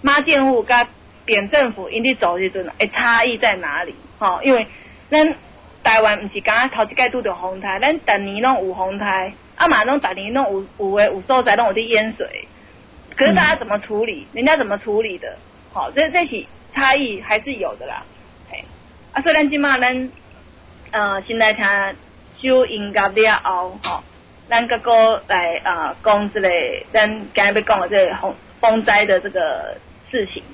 马政府甲扁政府因伫做时阵，差异在哪里？因为咱台湾毋是刚头一届拄着风台，咱逐年拢有风台，嘛拢逐年拢有所在拢有伫淹水，可是大家怎么处理？人家怎么处理的？这是差异还是有的啦。所以咱即马先来听首音乐了后，咱个个来讲这个咱今日要讲的这个风灾的这个事情。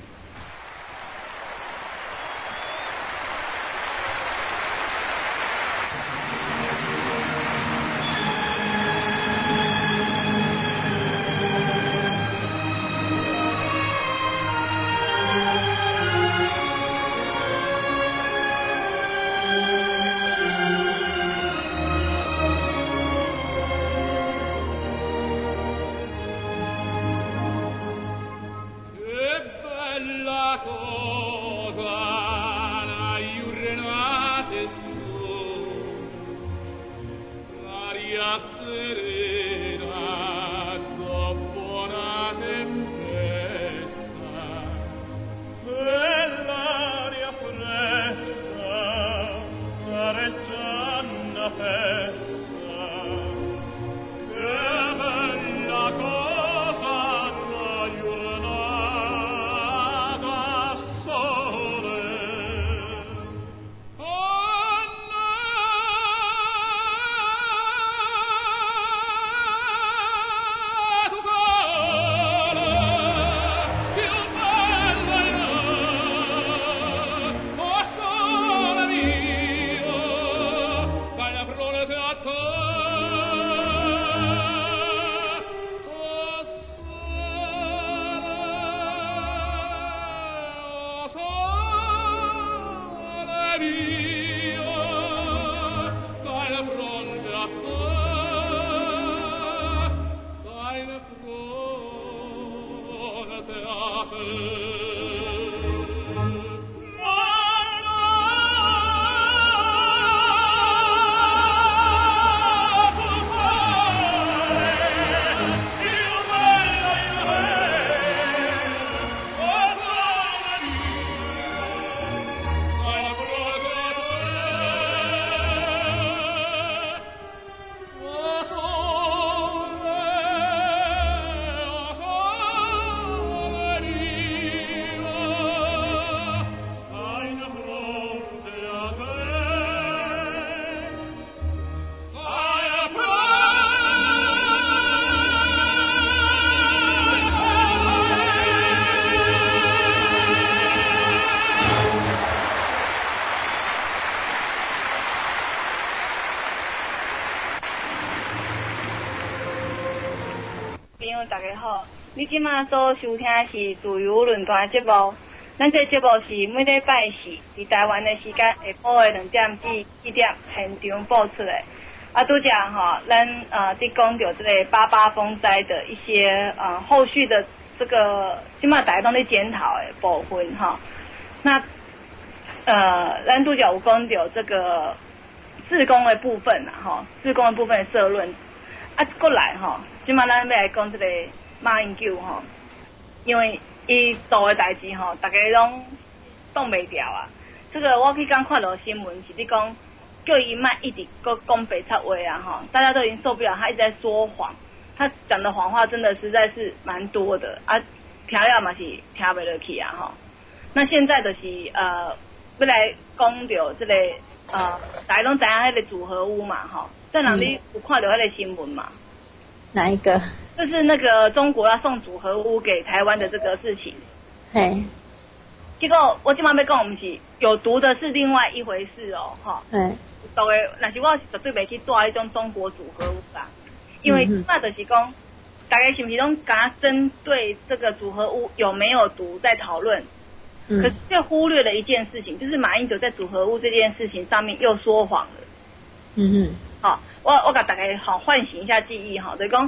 大家好，你即马所收听的是自由论坛节目。咱这节目是每礼拜四，伫台湾的时间下晡的2点至4点现场播出的。拄则咱伫讲到这个88风灾的一些后续的这个即马大家拢咧检讨的部分那咱拄则有讲到这个志工的部分志工的部分的社论过来即马咱要来讲这个马英九因为伊做的代志大家拢挡袂掉啊。这个我去刚看到新闻是咧讲，叫伊莫一直搁讲白贼话大家都已经受不了他一直在说谎，他讲的谎话真的实在是蛮多的听了嘛是听袂落去那现在就是要来讲到这个大家拢知影迄个组合屋嘛郑人你有看到迄个新闻嘛？ 哪一个？ 就是那个中国要送组合屋给台湾的这个事情。 嘿。 结果我今晚要讲，不是有毒的是另外一回事嗯。 都会，但是我绝对袂去住迄种中国组合屋啦，因为那就是讲，大家是不是拢敢针对这个组合屋有没有毒在讨论？可是却忽略了一件事情，就是马英九在组合屋这件事情上面又说谎了。我甲大家唤醒一下记忆就是讲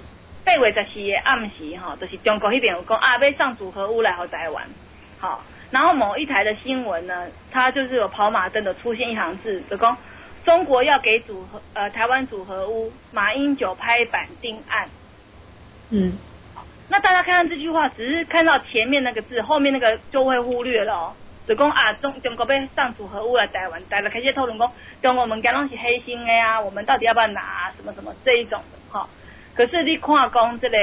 8月14的暗时就是中国那边有讲要上组合屋来和台湾然后某一台的新闻呢，它就是有跑马灯的出现一行字，就讲中国要给台湾组合屋马英九拍板定案。 那大家看到这句话，只是看到前面那个字，后面那个就会忽略了哦。就讲啊，中国要上组合物来台湾，大家开始讨论讲中国物件拢是黑心的啊，我们到底要不要拿什么什么这一种的哈。可是你看讲这个，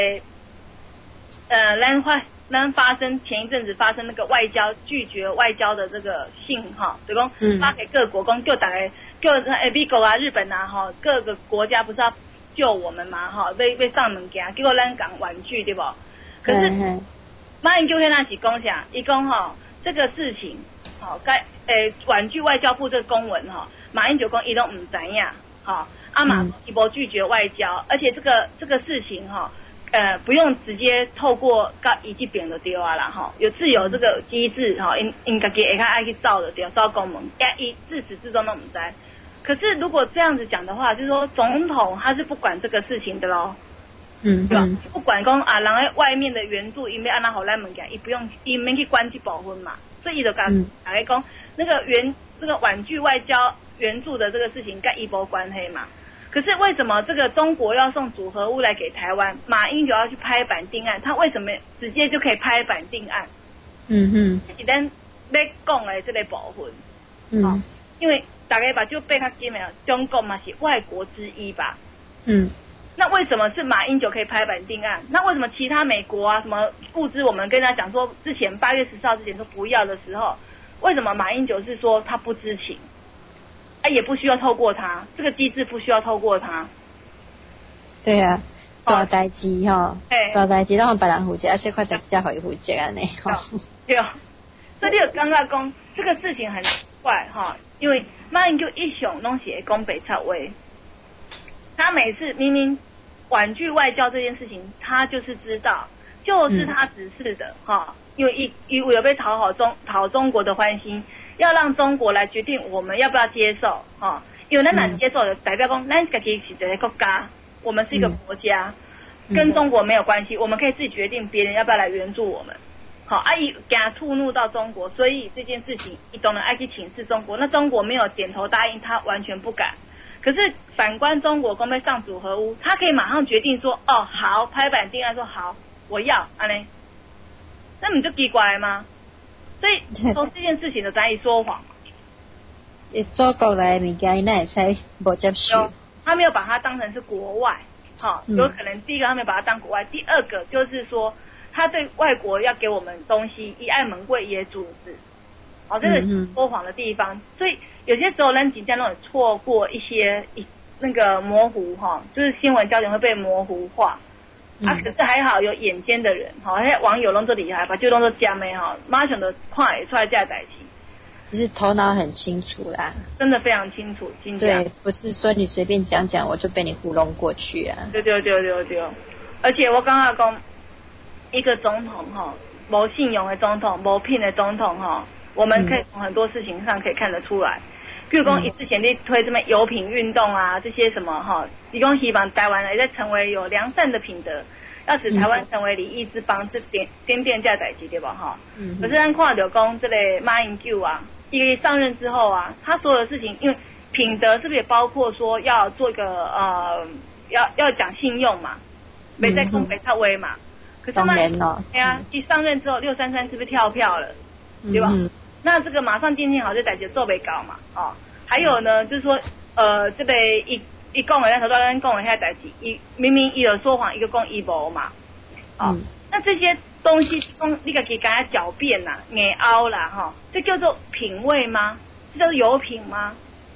咱发生前一阵子发生那个外交拒绝外交的这个信哈，就讲发给各国讲叫大家叫美国啊、日本啊哈，各个国家不是要救我们嘛哈，要上物件，结果咱讲婉拒对不？可是马英九那是讲啥？伊讲哈这个事情，好该婉拒外交部这个公文哈，马英九讲伊都唔知影哈，嘛伊无拒绝外交，而且这个事情哈。不用直接透过甲伊这边就对啊啦哈，有自有这个机制哈，因家己下骹爱去照的对，照公文，伊自始至终都唔知。可是如果这样子讲的话，就是说总统他是不管这个事情的咯，对吧？不管讲啊，人在外面的援助，因为安那好咱物件，伊不用，伊免去管这部分嘛，所以伊就讲，大家讲那个这个婉拒外交援助的这个事情，跟伊无关系嘛。可是为什么这个中国要送组合屋来给台湾，马英九要去拍板定案，他为什么直接就可以拍板定案？是咱要讲的这个部分，因为大家把就背较紧了，中国嘛是外国之一吧，那为什么是马英九可以拍板定案？那为什么其他美国啊什么物资，我们跟他讲说之前8月14号之前说不要的时候，为什么马英九是说他不知情？也不需要透过他，这个机制不需要透过他。 对啊，大代志哈，大代志让别人负责，小块代志才可以负责安尼。 对，所以你有刚刚讲这个事情很奇怪哈，因为马英九一向拢是会讲白话话，他每次明明婉拒外交这件事情，他就是知道，就是他指示的哈，因为为了被讨中国的欢心。要让中国来决定我们要不要接受哈，因为咱哪接受的代表讲咱自己是一个国家，我们是一个国家，跟中国没有关系，我们可以自己决定别人要不要来援助我们。好，伊给他触怒到中国，所以这件事情伊当然爱去请示中国，那中国没有点头答应，他完全不敢。可是反观中国公被上组合屋，他可以马上决定说哦好，拍板定案说好，我要安尼，那你就奇怪吗？所以从这件事情就在于说谎。 祖国来的物件，那也才不接受。 他没有把它当成是国外，有可能第一个他没有把它当国外，第二个就是说他对外国要给我们东西，以爱门贵也组织，这个是说谎的地方。所以有些时候人紧张都有错过一些那个模糊就是新闻焦点会被模糊化。可是还好有眼尖的人，那些网友弄这厉害，把就弄这讲的马上就看得出来这代志， 就是头脑很清楚啦， 真的非常清楚， 对，不是说你随便讲讲我就被你糊弄过去啊。 对，而且我刚刚讲一个总统没信用的总统，没品的总统我们可以从很多事情上可以看得出来。比如说，之前在推这么油品运动啊，这些什么提供希望台湾也在成为有良善的品德，要使台湾成为礼义之邦，这点这代志对吧可是咱看到讲这个马英九啊，一上任之后啊，他所有的事情，因为品德是不是也包括说要做一个要讲信用嘛，没在讲白话话嘛？可是当然了， 对啊，一上任之后633是不是跳票了，对吧？那这个马上鉴定好，这代志做袂到嘛，还有呢，就是说，这个一讲的，咱头先咱讲的遐代志，明明伊有说谎，一个讲伊无嘛，那这些东西讲你家己给他狡辩啦、硬凹啦，这叫做品味吗？这叫做有品吗？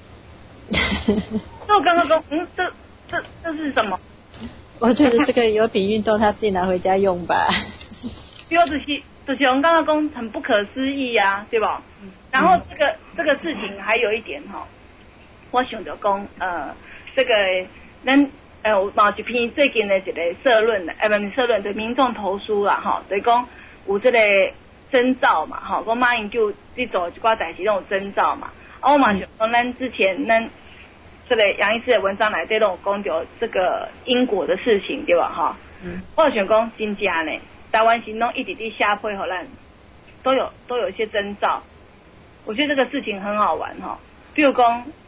所以我刚刚说，这是什么？ 我觉得这个有品运动他自己拿回家用吧。就是我们刚刚讲很不可思议啊，对吧？然后这个事情还有一点我想着讲这个咱有一篇最近的一个社论的，不是社论的民众投诉啦就是讲有这个征兆嘛讲马英九去做一寡代志都有征兆嘛，我嘛想讲咱之前咱这个杨医师的文章内底都有讲到这个英国的事情对吧我想讲真正呢。台湾行动一直在下配合咱，都有一些征兆。我觉得这个事情很好玩比如讲，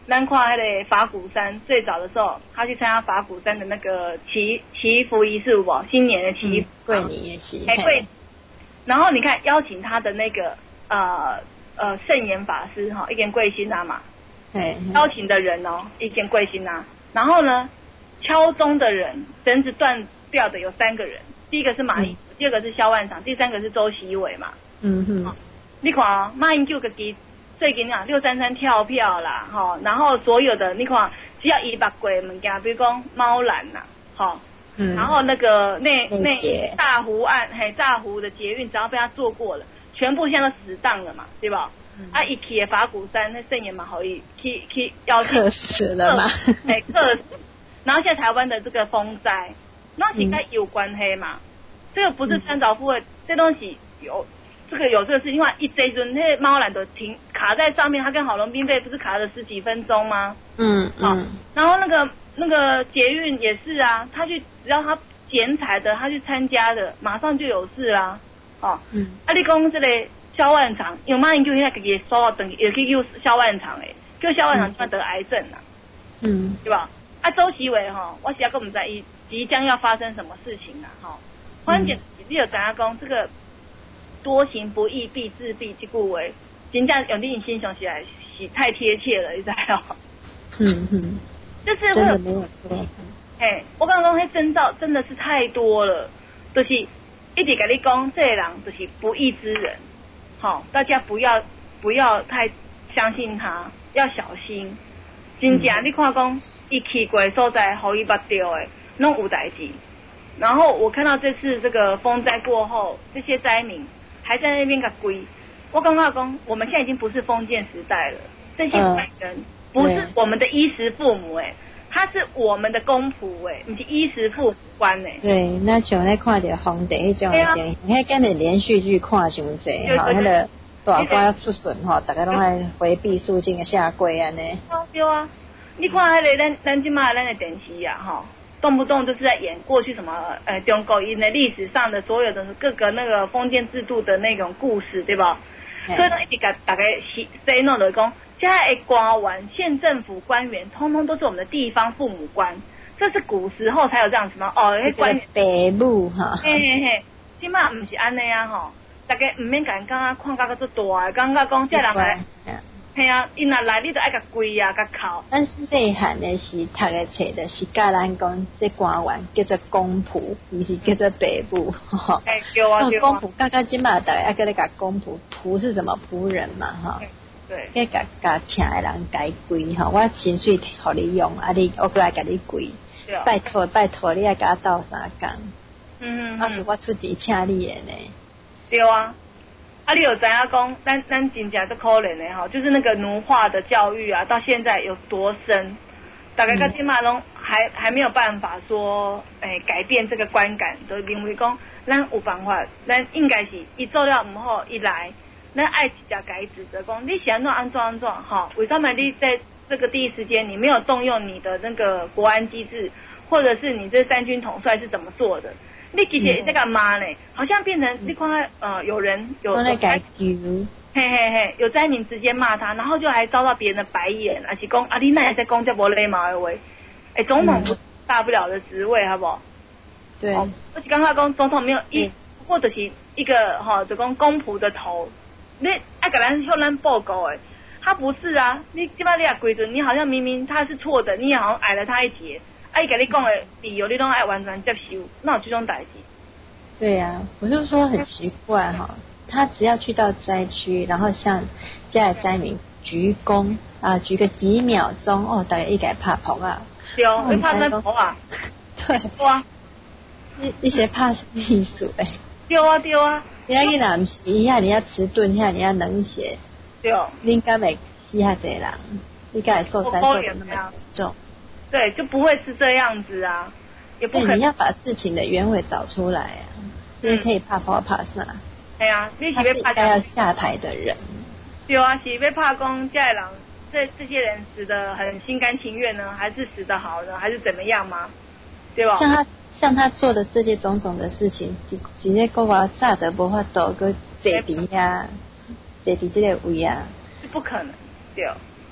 咱看那个法鼓山最早的时候，他去参加法鼓山的那个祈福仪式，有无？新年的祈福， 桂林也是， 桂。然后你看邀请他的那个圣严法师哈，一件贵心啊嘛，邀请的人哦，一件贵心啊。然后呢，敲钟的人，绳子断掉的有3个人，第一个是马英九，第二个是萧万长，第3个是周习伟嘛。你看啊，马英九个给最近啊633跳票啦，然后所有的你看，只要伊捌过的物件，比如讲猫缆呐，然后那个那大湖岸大湖的捷运，只要被他做过了，全部现在都死档了嘛，对吧？一去的法鼓山，那圣严嘛好去邀请， 克死了嘛， 克死。然后现在台湾的这个风灾，那是跟有关系嘛？这个不是穿凿附会，这东西有这个事，因为一这阵那猫缆都停卡在上面，它跟郝龙斌飞不是卡了10几分钟吗？然后那个捷运也是啊，他去只要他剪彩的，他去参加的，马上就有事啦。你讲这个萧万长，因为马英九现在自己说等于也去救萧万长诶，救萧万长就得癌症啦，对吧？周习伟我是要跟我们在即将要发生什么事情关键你有怎样讲这个多行不义必自毙这句话，真正用你心想起来是太贴切了，你知道吗？就是会有没有错。我刚刚那征兆真的是太多了，就是一直跟你讲，这个人就是不义之人，大家不要太相信他，要小心。真正你看讲。一去过所在，互伊捌到的，拢有代志。然后我看到这次这个风灾过后，这些灾民还在那边个跪。我刚刚讲，我们现在已经不是封建时代了，这些官人不是我们的衣食父母他是我们的公仆不是衣食父母官对，那像在看到皇帝迄种情，迄跟你连续剧看伤济，迄个大官出巡大家拢爱回避肃静的下跪安尼。 对啊。你看那个咱今嘛咱的电视动不动就是在演过去什么中国因的历史上的所有的各个那个封建制度的那种故事，对吧？所以一直给大家say no的讲，现在的官员、县政府官员，通通都是我们的地方父母官，这是古时候才有这样子吗？那官员父母今嘛不是安尼啊大家唔免讲看到个做大，感觉讲这人来。因若来你就爱甲跪甲哭。 咱细汉的是读的册，就是教咱讲，这官员叫做公仆，不是叫做爸母。 对啊。 公仆，刚今嘛大家爱跟你讲公仆，仆是什么仆人嘛对。 甲请的人该跪我薪水互你用，我过来甲你跪。拜托，你爱甲我斗3工。要是我出钱请你的呢。 对啊。你有知影讲，咱真正是可怜的就是那个奴化的教育到现在有多深，大概到现在拢还没有办法说，改变这个观感，就认为讲，咱有办法，咱应该是伊做了唔好，一来，咱爱直接改指责讲，你想安怎为什么你在这个第一时间你没有动用你的那个国安机制，或者是你这3军统帅是怎么做的？你其实在干嘛呢？好像变成你看有人有在改救， 有灾民直接骂他，然后就还遭到别人的白眼，而且讲你那也在讲这无礼貌的话，总统不大不了的职位，好不好？ 对， 而且刚刚讲总统没有或者是一个就讲公仆的头，你爱给咱向咱报告他不是啊，你基本上你也规准，你好像明明他是错的，你也好像矮了他一截。伊跟你讲的理由，你都爱完全接受，那有这种代志？ 对啊，我就说很奇怪他只要去到灾区，然后向家的灾民鞠躬鞠个几秒钟大家一改拍捧对你拍拍捧对啊， 一些拍艺术对啊， 你要去哪不是一下你要迟钝下，你要冷血， 对， 你敢会死下这人，你敢会受灾受得那么严重？ 对，就不会是这样子啊，也不可能。 你要把事情的原委找出来你可以怕跑怕啥？ 对啊，你是要怕要下台的人。 对啊，是要怕讲这人这些人死得很心甘情愿呢，还是死得好呢，还是怎么样吗？对吧？ 像他做的这些种种的事情，直接跟我早都无法度个坐伫这个位是不可能，对。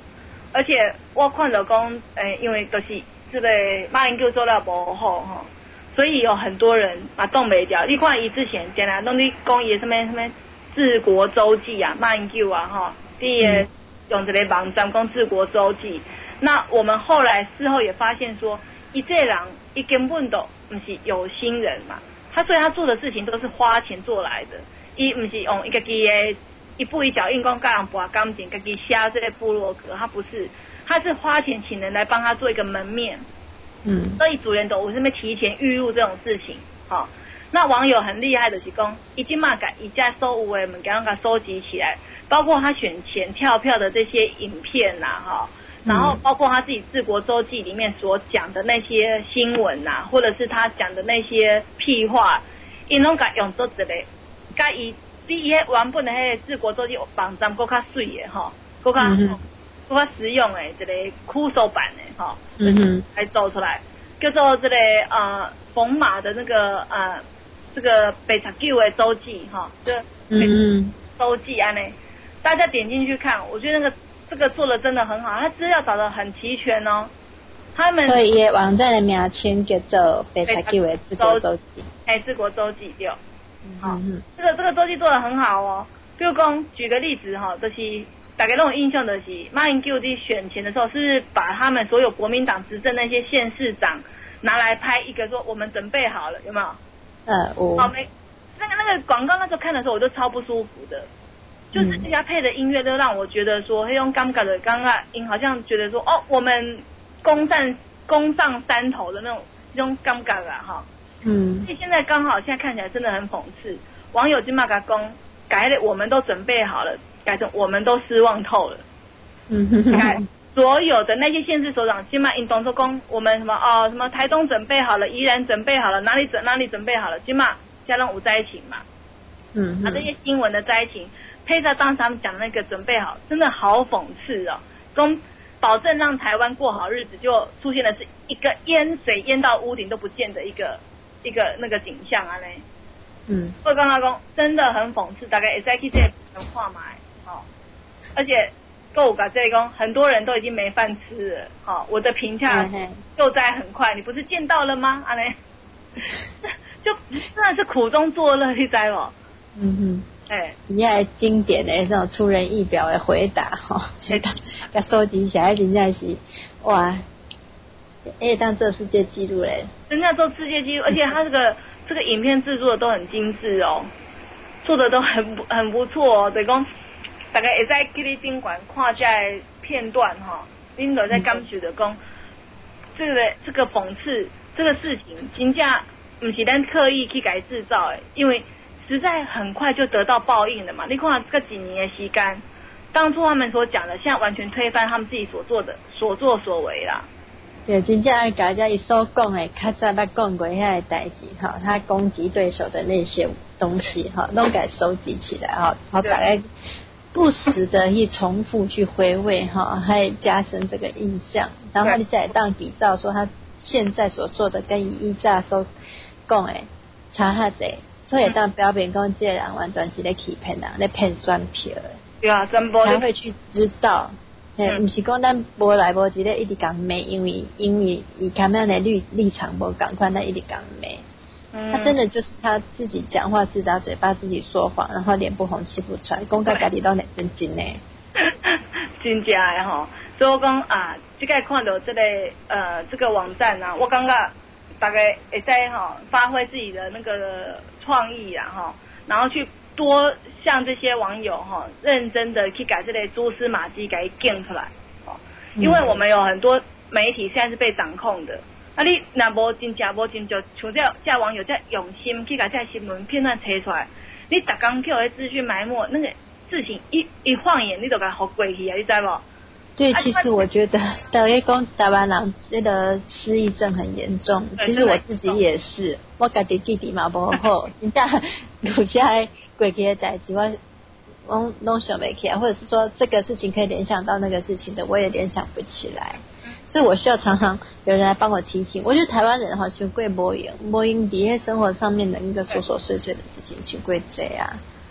而且我看到讲，因为就是这个马英九做了不好哈，所以有很多人嘛动不掉。你看伊之前竟然拢在讲伊什么治国周记啊，马英九啊哈，第一用这个网站讲治国周记。那我们后来事后也发现说，伊这人伊根本都不是有心人嘛，所以他做的事情都是花钱做来的，伊不是用一个一步一脚印讲干人拔钢筋，自己写这个部落格，他不是，他是花钱请人来帮他做一个门面，所以主人都有什么提前预录这种事情，好，那网友很厉害的是讲，已经把一家收有的物件给收集起来，包括他选前跳票的这些影片呐，哈，然后包括他自己治国周记里面所讲的那些新闻呐，或者是他讲的那些屁话，因拢甲用做一个，甲伊。比伊迄原本的迄个治国周记网站更较水的吼，更较实用的一个酷手版的吼，来做出来，叫做这个冯马的那个这个北茶九的周记哈，这周记安尼，大家点进去看，我觉得这个做的真的很好，他资料找得很齐全哦。他们所以网站的名称叫做北茶九的治国周记， 治国周记对。好，这个周记做得很好哦。比如讲，举个例子哈，就是大家都有印象的是，马英九在选前的时候，是把他们所有国民党执政那些县市长拿来拍一个说我们准备好了，有没有？好没？那个广告那时候看的时候，我都超不舒服的，就是人家配的音乐都让我觉得说，用尴尬的尴尬音，好像觉得说哦，我们攻上山头的那种尴尬啊哈。所以现在刚好，现在看起来真的很讽刺。网友今嘛甲讲，改了我们都准备好了，改成我们都失望透了。改所有的那些县市首长，今嘛因动说讲，我们什么台东准备好了，宜兰准备好了，哪里准备好了，今嘛加上有灾情嘛。这些新闻的灾情配上当时他们讲的那个准备好，真的好讽刺哦。保证让台湾过好日子，就出现的是一个水淹到屋顶都不见的一个那个景象啊嘞，我刚刚讲真的很讽刺，大概也在去这人话买，而且够噶这讲很多人都已经没饭吃了，我的评价救灾很快，你不是见到了吗？啊嘞，就真的是苦中作乐，你知不？ 人家经典的那种出人意表的回答哈，给收集起来，真的是哇！当做世界纪录嘞， 人家做世界纪录，而且他这个影片制作的都很精致哦，做的都很不错哦。等于讲大概会在去你宾馆看这片段哈，恁都在感觉的讲，这个讽刺这个事情，真正不是咱刻意去改制造的，因为实在很快就得到报应了嘛。你看这几年的时间，当初他们所讲的，现在完全推翻他们自己所做的所作所为啦。 对，真正爱大家伊所讲的，较早捌讲过遐个代志哈，他攻击对手的那些东西哈，都给收集起来哈，好大概不时的去重复去回味哈，还加深这个印象，然后你再当比照说他现在所做的跟伊早所讲的差遐济，所以当表明讲这个人完全是咧欺骗人，咧骗选票的， 对啊，真无才会去知道。不是讲咱无来无去咧一直讲骂，因为以他们的立场无共款，咱一直讲骂。他真的就是他自己讲话自打嘴巴，自己说谎，然后脸不红气不喘，讲到家己都很真真呢。 真正的吼，所以我讲啊，这个看到这个网站啊，我感觉大概会在发挥自己的那个创意啊哈，然后去多向这些网友认真的去把这类蛛丝马迹给建出来，因为我们有很多媒体现在是被掌控的，你若无真正就像这网友这用心去把这新闻片段切出来，你每天叫的资讯埋没，那个事情一晃眼你就给它过去啊，你知无？ 对，其实我觉得等于讲台湾人那个失忆症很严重，其实我自己也是，我家己弟弟嘛不好，人家有些过去的代志我拢想不起来，或者是说这个事情可以联想到那个事情的，我也联想不起来，所以我需要常常有人来帮我提醒。我觉得台湾人好像过无用在生活上面的一个琐碎的事情，太多啊。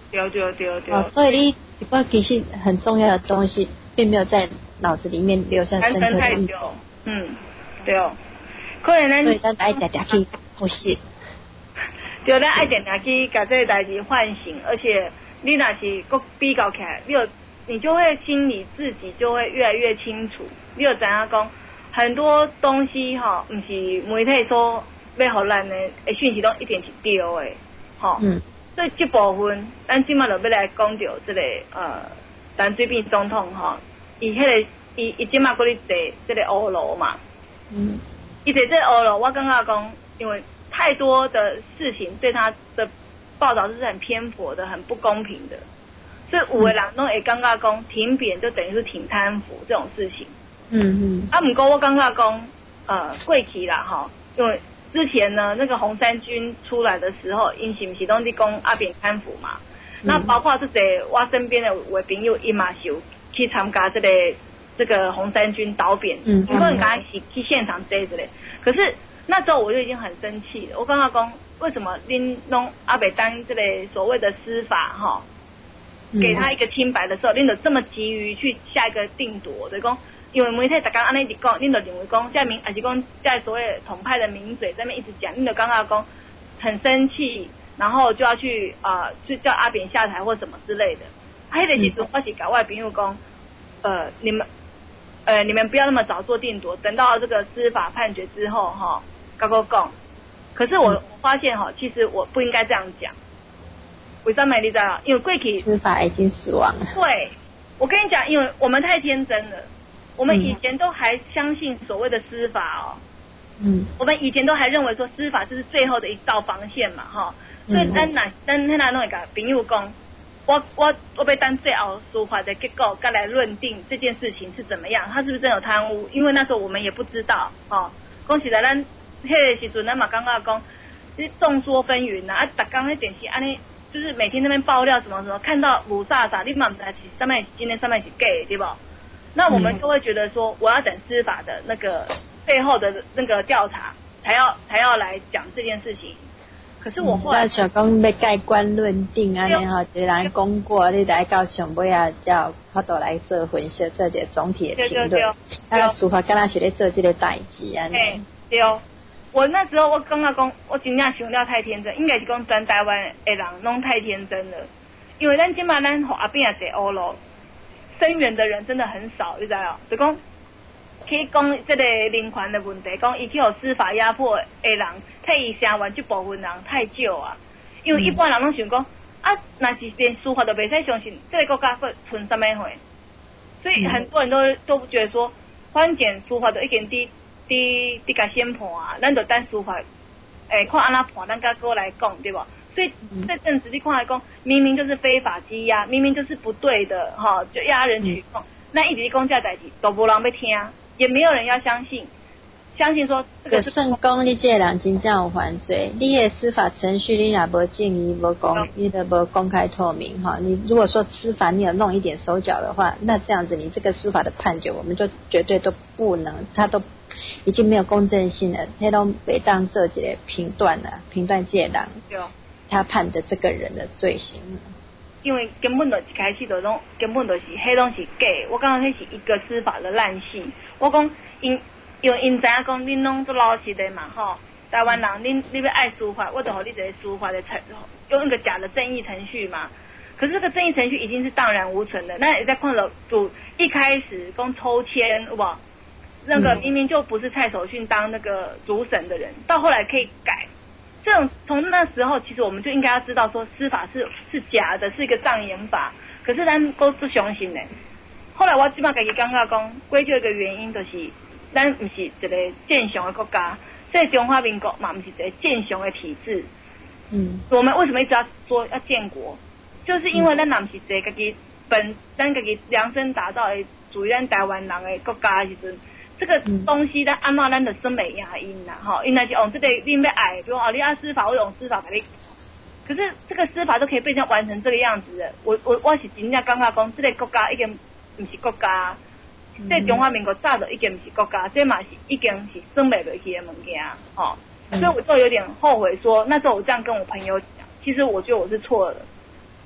所以你其实很重要的东西，并没有在脑子里面留下深刻的印象。 对。可能咱所以咱爱常常去复习。 对，咱爱常常去把这个代志唤醒，而且你若是搁比较起来，你就会心里自己就会越来越清楚。你有知影讲很多东西吼，不是媒体说要互咱的讯息，都一定是对的，吼。所以这部分，咱今麦就要来讲到这个陈水扁总统吼，伊今麦搁咧坐这个乌楼嘛。伊坐这个乌楼，我感觉讲，因为太多的事情对他的报道是很偏颇的，很不公平的，所以有的人都会感觉讲挺扁就等于是挺贪腐这种事情。不过我感觉讲过去啦哈，因为之前呢那个红衫军出来的时候，因是不是都在讲阿扁贪腐嘛？那包括我身边的我朋友伊嘛是有去参加这个红衫军倒扁，不过人家是去现场坐着嘞。可是那时候我就已经很生气了，我刚刚讲为什么恁弄阿北当这个所谓的司法哈，给他一个清白的时候，恁就这么急于去下一个定夺，就是讲，因为媒体大家安尼一讲，恁就认为讲在还是讲在所谓统派的名嘴在那边一直讲，恁就刚刚讲很生气，然后就要去就叫阿扁下台或什么之类的。迄个时阵我是甲我的朋友讲，你们不要那么早做定夺，等到这个司法判决之后哈，跟我讲。可是我发现哈，其实我不应该这样讲。为什么你知道？因为过去司法已经死亡了。 对，我跟你讲，因为我们太天真了，我们以前都还相信所谓的司法哦。我们以前都还认为说司法就是最后的一道防线嘛哈。所以咱那弄一个朋友讲。我被当最后司法的结果，该来论定这件事情是怎么样，他是不是真有贪污？因为那时候我们也不知道，讲实在咱迄个时阵，咱嘛感觉讲，众说纷纭呐，逐天迄电视安尼，就是每天那边爆料什么什么，看到五煞煞，你嘛不知道是上面是真的，上面是假的，对不？那我们就会觉得说，我要等司法的那个背后的那个调查，才要来讲这件事情。可是我后来想讲要盖棺论定安尼吼，一人讲过，你来到上尾啊，才有法度来做分析，做一个总体的评论。司法敢若是咧做这个代志安尼。 对，我那时候我感觉讲，我真正想了太天真，应该是讲全台湾的人拢太天真了。因为咱今嘛咱互阿扁坐乌路，声援的人真的很少，你知道？就讲。去讲这个人权的问题，讲伊去互司法压迫的人，替伊声援这部分人太少啊。因为一般人拢想讲，若是连司法都袂使相信，这个国家会存什么货？所以很多人都觉得说，反正司法都已经伫甲先判啊，咱就等司法，看安怎判，咱甲过来讲，对不？所以这阵子你看来讲，明明就是非法羁押，明明就是不对的，就押人取供，那一直讲这代志，都无人要听。也没有人要相信说这个是算讲你这个人真正有犯罪，你的司法程序你若无正义无公，你都无公开透明哈。你如果说司法你有弄一点手脚的话，那这样子你这个司法的判决我们就绝对都不能，他都已经没有公正性了，他都袂当做一个评断了，评断这个人他判的这个人的罪行。 因为根本就一开始就拢根本就是迄拢是假，我感觉迄是一个司法的烂戏。我讲因知影讲恁拢做老实的嘛吼，台湾人你要爱司法，我就互你一个司法的用一个假的正义程序嘛。可是这个正义程序已经是荡然无存的。那也在看了一开始讲抽签有无？那个明明就不是蔡守训当那个主审的人，到后来可以改。这种从那时候，其实我们就应该要知道说司法是假的，是一个障眼法。可是咱都不相信呢。后来我基本上自己感觉讲，归咎一个原因就是，咱不是一个正常的国家，所以中华民国嘛不是一个正常的体制。我们为什么一直要说要建国？就是因为咱若不是一个咱自己量身打造的属于咱台湾人的国家的时阵。这个东西咱按怎咱就算袂赢因啦，因那是用这个恁要爱，比如你要司法，我用司法给你。可是这个司法都可以被这样完成这个样子的，我是真正感觉讲，这个国家已经不是国家，这中华民国早就已经不是国家，这嘛是已经是算袂落去的物件，所以我就有点后悔说，那时候我这样跟我朋友讲，其实我觉得我是错了，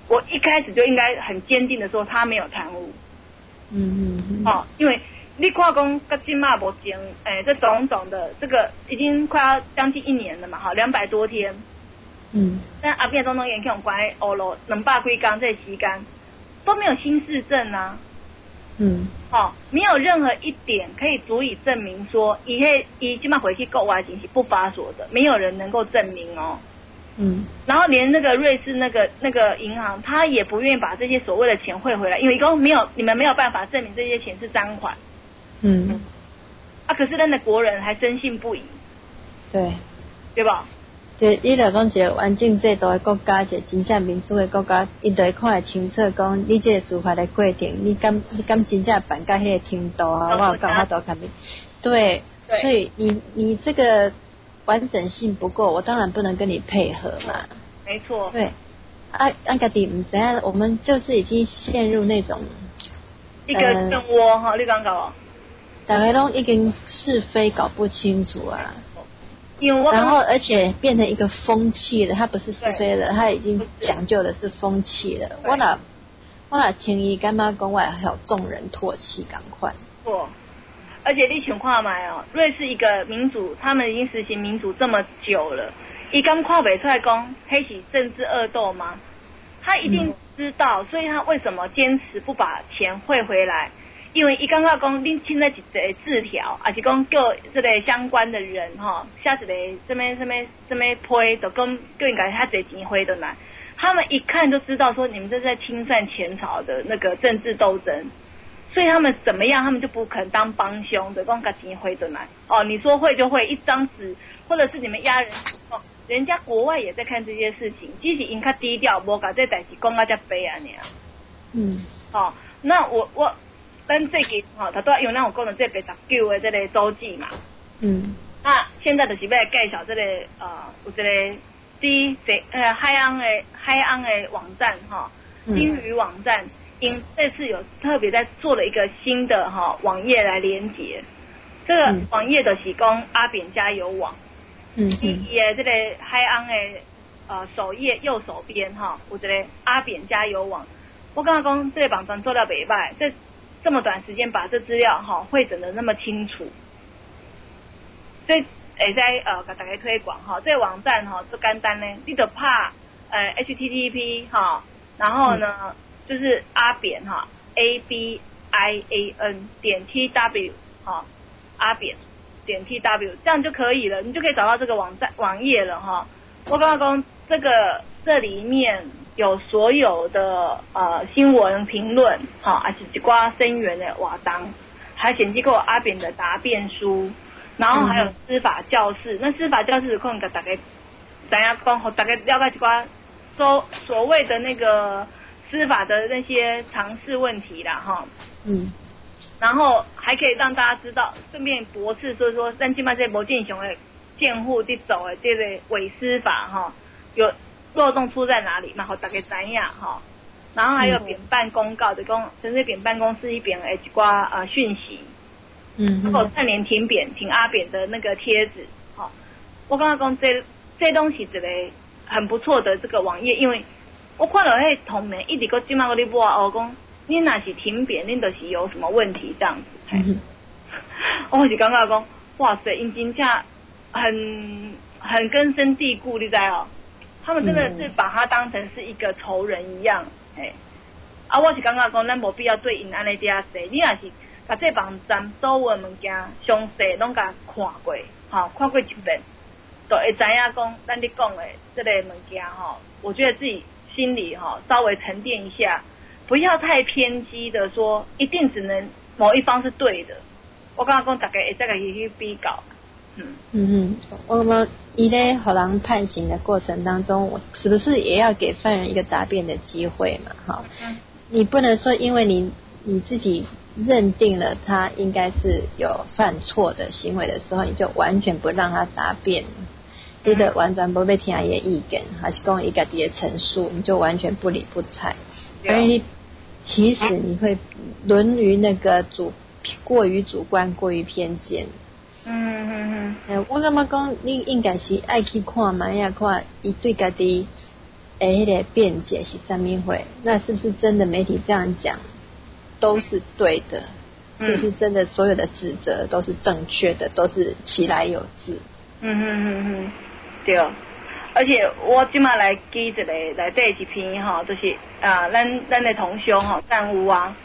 我一开始就应该很坚定的说他没有贪污。因为你看讲到现在目前，这种种的这个已经快要将近1年了嘛，哈，200多天。但阿扁总统研究关欧罗200几天这时间都没有新市政啊。没有任何一点可以足以证明说，以现在回去国外进行不发所的，没有人能够证明哦。然后连那个瑞士那个银行，他也不愿意把这些所谓的钱汇回来，因为你们没有办法证明这些钱是赃款。可是咱的国人还深信不疑。对吧？ 对，你来讲一个完整制度的国家，一个真正民主的国家，伊就会看得清楚，讲你这个司法的过程，你敢真正办到迄个程度啊？我有讲法度肯定。对，所以你这个完整性不够，我当然不能跟你配合嘛。 没错。 对，家己唔知影，我们就是已经陷入那种一个漩涡哈，你讲搞。 大家都已经是非搞不清楚啊。 然后而且变成一个风气了，它不是是非了，它已经讲究的是风气了。我哪轻易干嘛讲外还有众人唾弃，赶快。 错，而且你想看嘛哦，瑞士一个民主，他们已经实行民主这么久了，伊敢看不出来讲黑是政治恶斗吗？他一定知道，所以他为什么坚持不把钱汇回来？因为伊感觉讲，恁现在一个字条，还是讲叫这个相关的人写一个什么批，就讲叫应该他这钱汇的来，他们一看就知道说你们这是在清算前朝的那个政治斗争，所以他们怎么样，他们就不肯当帮凶的，讲把钱汇的来。你说会就会，一张纸或者是你们压人人家国外也在看这些事情，只是因较低调，无把这代志讲到这悲啊尔。那我。咱最近他都要用那种讲的这89的这个周记嘛。那现在就是要来介绍这个有这个海洋的网站鲸鱼网站，因这次有特别在做了一个新的网页来连接。这个网页就是讲阿扁加油网。也这个海洋的首页右手边有这个阿扁加油网。我刚刚讲这个网站做了袂歹，这么短时间把这资料汇整的那么清楚，所以会在给大家推广这个网站就简单呢，你就拍HTTP 然后呢就是阿扁ABIAN 点 TW 阿扁点 TW 这样就可以了，你就可以找到这个网页了我刚刚讲这里面有所有的新闻评论还是一寡声援的活动，还显示过阿扁的答辩书，然后还有司法教室。那司法教室可能给大家知影讲，大家了解一寡所谓的那个司法的那些常识问题啦然后还可以让大家知道，顺便驳斥说咱现在这无正常的辩护在走的这个伪司法有漏洞出在哪里嘛？大家知影然后还有扁办公告的陈水扁办公室一边的一寡讯息，还有串联停阿扁的那个贴纸我刚刚讲这东西一个很不错的这个网页，因为我看到那同盟一直搁今嘛搁咧播讲你若是停扁，你就是有什么问题这样子。我是感觉讲哇塞，因真正很根深蒂固，你知道他们真的是把他当成是一个仇人一样，我是感觉讲咱无必要对因安尼这样说，你若是把这网站所有的物件详细拢甲看过，看过一遍，就会知影讲咱咧讲的这个物件我觉得自己心里稍微沉淀一下，不要太偏激的说一定只能某一方是对的。我刚刚讲大家会再个去比较。 我们伊咧互人判刑的过程当中，我是不是也要给犯人一个答辩的机会嘛？你不能说因为你自己认定了他应该是有犯错的行为的时候，你就完全不让他答辩，你就完全不被听他的意见，还是讲伊家己的陈述，你就完全不理不睬，而你其实你会沦于那个过于主观、过于偏见。我感觉讲你应该是爱去看嘛，看伊对家己那个辩解是什么会？那是不是真的媒体这样讲都是对的？是不是真的所有的指责都是正确的，都是其来有自？ 对。而且我今嘛来记一个来这一篇哈，就是咱的同修哈战屋啊，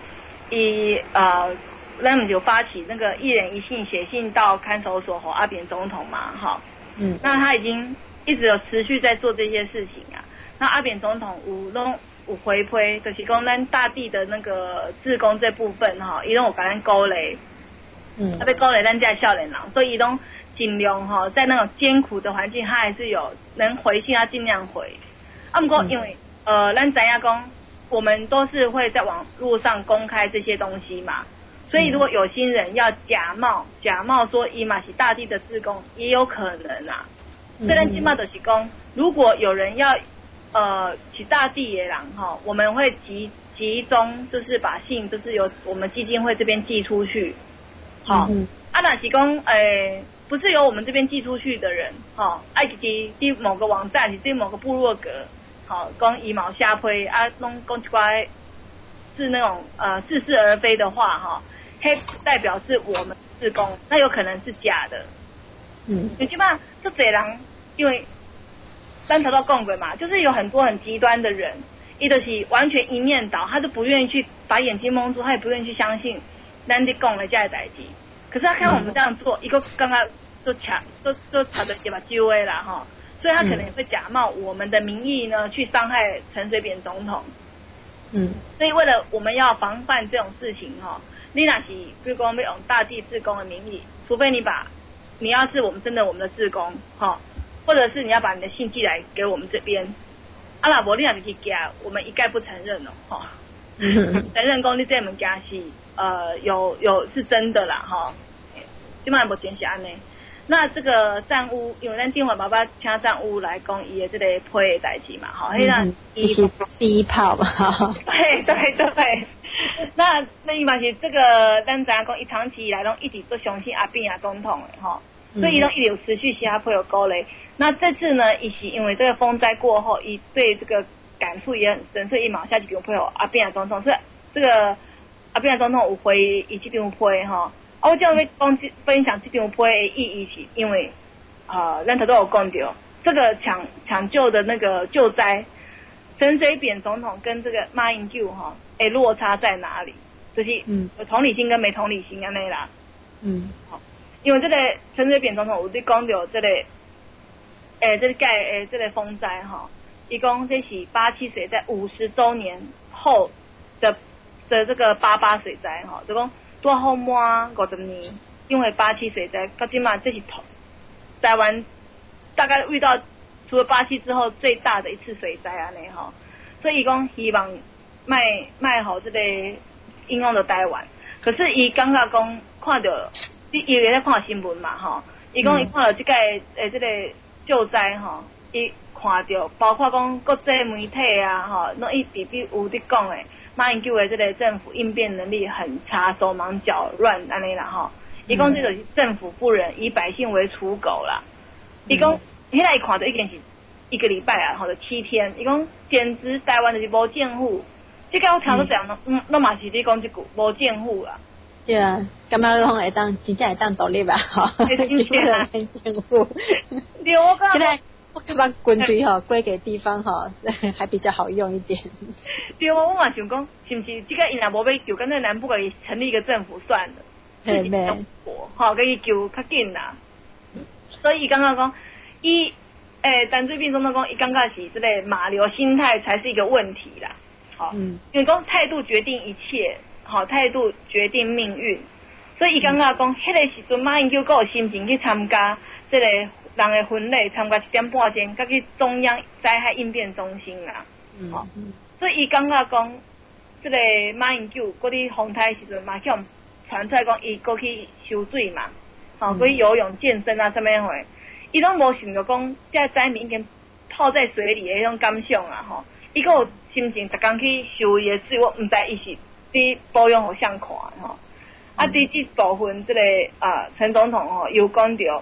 咱们就发起那个一人一信写信到看守所和阿扁总统嘛哈，那他已经一直有持续在做这些事情啊。那阿扁总统有回馈，就是讲咱大地的那个志工这部分哈，伊拢有给咱鼓励，他被鼓励咱这少年人，所以伊拢尽量哈，在那种艰苦的环境，他还是有能回信，他尽量回。不过因为咱知影讲，我们都是会在网络上公开这些东西嘛，所以如果有心人要假冒说伊嘛是大地的志工，也有可能啊。所以咱起码就是讲，如果有人要是大地的人哈，我们会集中就是把信就是由我们基金会这边寄出去，好，那是讲不是由我们这边寄出去的人，哈，伫某个网站，伫某个部落格，好，讲以毛下推啊，弄讲一寡是那种似是而非的话，哈，黑代表是我们志工，那有可能是假的，你基本上这侪人，因为咱头都讲过嘛，就是有很多很极端的人，伊就是完全一面倒，他就不愿意去把眼睛蒙住，他也不愿意去相信咱伫讲的这些代志。可是他看我们这样做，一个刚刚都查的也把揪啦哈，所以他可能也会假冒我们的名义呢，去伤害陈水扁总统。所以为了我们要防范这种事情哈，你若是比如说要用大地志工的名义，除非你要是我们的志工哈，或者是你要把你的信寄来给我们这边，若无你若是去寄，我们一概不承认哦哈。承认讲你这物件是有是真的啦哈，基本上目前是安尼。那这个战屋，因为咱电话爸爸请战屋来讲伊的这个批的代志嘛，哈，迄个伊是第一炮嘛， 对。那伊嘛是这个，咱知影讲伊长期以来拢一直都相信阿扁总统的哈，所以伊拢一直有持续写批有鼓励。那这次呢，伊是因为这个风灾过后，伊对这个感触也很深，所以伊马下就有配合阿扁总统，所以这个阿扁总统有回伊这张批哈。我这样要分享这张批的意义是因为咱头都有讲到这个抢救的那个救灾，陈水扁总统跟这个马英九哈，落差在哪里？就是有同理心跟没同理心安尼啦。因为这个陈水扁总统有在讲到这个这个这个风灾哈，伊讲这是87水灾50周年后的这个88水灾哈，就讲多好满50年，因为87水灾，到今嘛这是台湾大概遇到除了87之后最大的一次水灾安尼哈，所以伊讲希望卖好这个影响到台湾，可是伊感觉讲看到伊也在看新闻嘛哈，伊讲伊看到这个这个救灾哈，伊看到包括讲国际媒体啊哈，拢一直有在讲诶。马英九的这个政府应变能力很差，手忙脚乱安尼啦哈。伊讲这就是政府不仁，以百姓为刍狗啦。伊讲，现在伊看到已经是1个礼拜啊，或者7天。伊讲简直台湾就是无政府。这个我听到这样，那嘛是你讲这句无政府啦。 对啊，感觉讲会当真正会当独立吧？哈，政府。 对，我讲。 我感觉军队哈归给地方哈还比较好用一点。 对，我嘛想讲，是不是这个因若无要救，干脆南部给成立一个政府算了，自己生活，哈，给伊救较紧啦。所以伊刚刚讲，陈水扁总统讲，伊感觉是这个马流心态才是一个问题啦。好，因为讲态度决定一切，好，态度决定命运。所以伊感觉讲，迄个时阵马英九有心情去参加这个人的婚礼，参加1点半钟，甲去中央灾害应变中心啦。所以伊感觉讲，这个马英九嗰啲风台时阵嘛，向传出来讲，伊过去游水嘛，过去游泳、健身啊，什么货，伊拢无想到讲，这灾民已经泡在水里的迄种感想啊，吼，伊个有心情，逐工去游伊的水，我毋知伊是伫保养互相看吼。伫这部分，这个陈总统吼有讲到，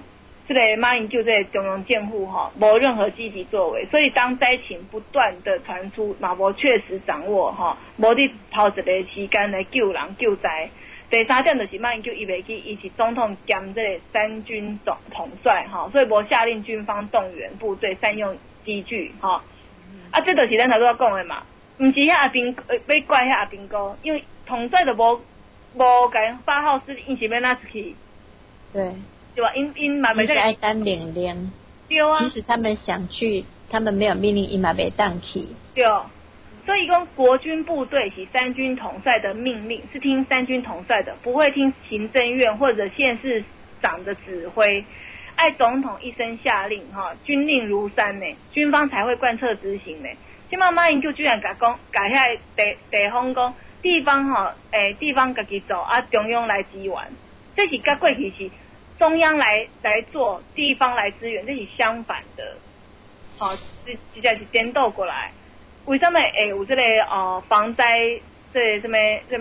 这个马英九这个中央政府没任何积极作为，所以当灾情不断的传出，嘛无确实掌握没伫头一个时间来救人救灾。第三点就是马英九伊袂记，伊是总统兼这个三军统帅所以无下令军方动员部队善用机具这就是咱头拄讲的嘛，毋是遐阿兵要怪遐阿兵哥，因为统帅就无甲发号施令，因是要哪出去？ 对。 对吧？因嘛没在爱单命令。 对啊。 即使他们想去，他们没有命令，因嘛没当去。 对。所以讲国军部队是三军统帅的命令，是听三军统帅的，不会听行政院或者县市长的指挥。爱总统一声下令军令如山呢，军方才会贯彻执行呢。现在马英九居然甲遐地方讲地方地方家己做中央来支援，这是甲过去是中央来做，地方来支援，这是相反的。直接是颠倒过来。为什么会有这个防灾这什么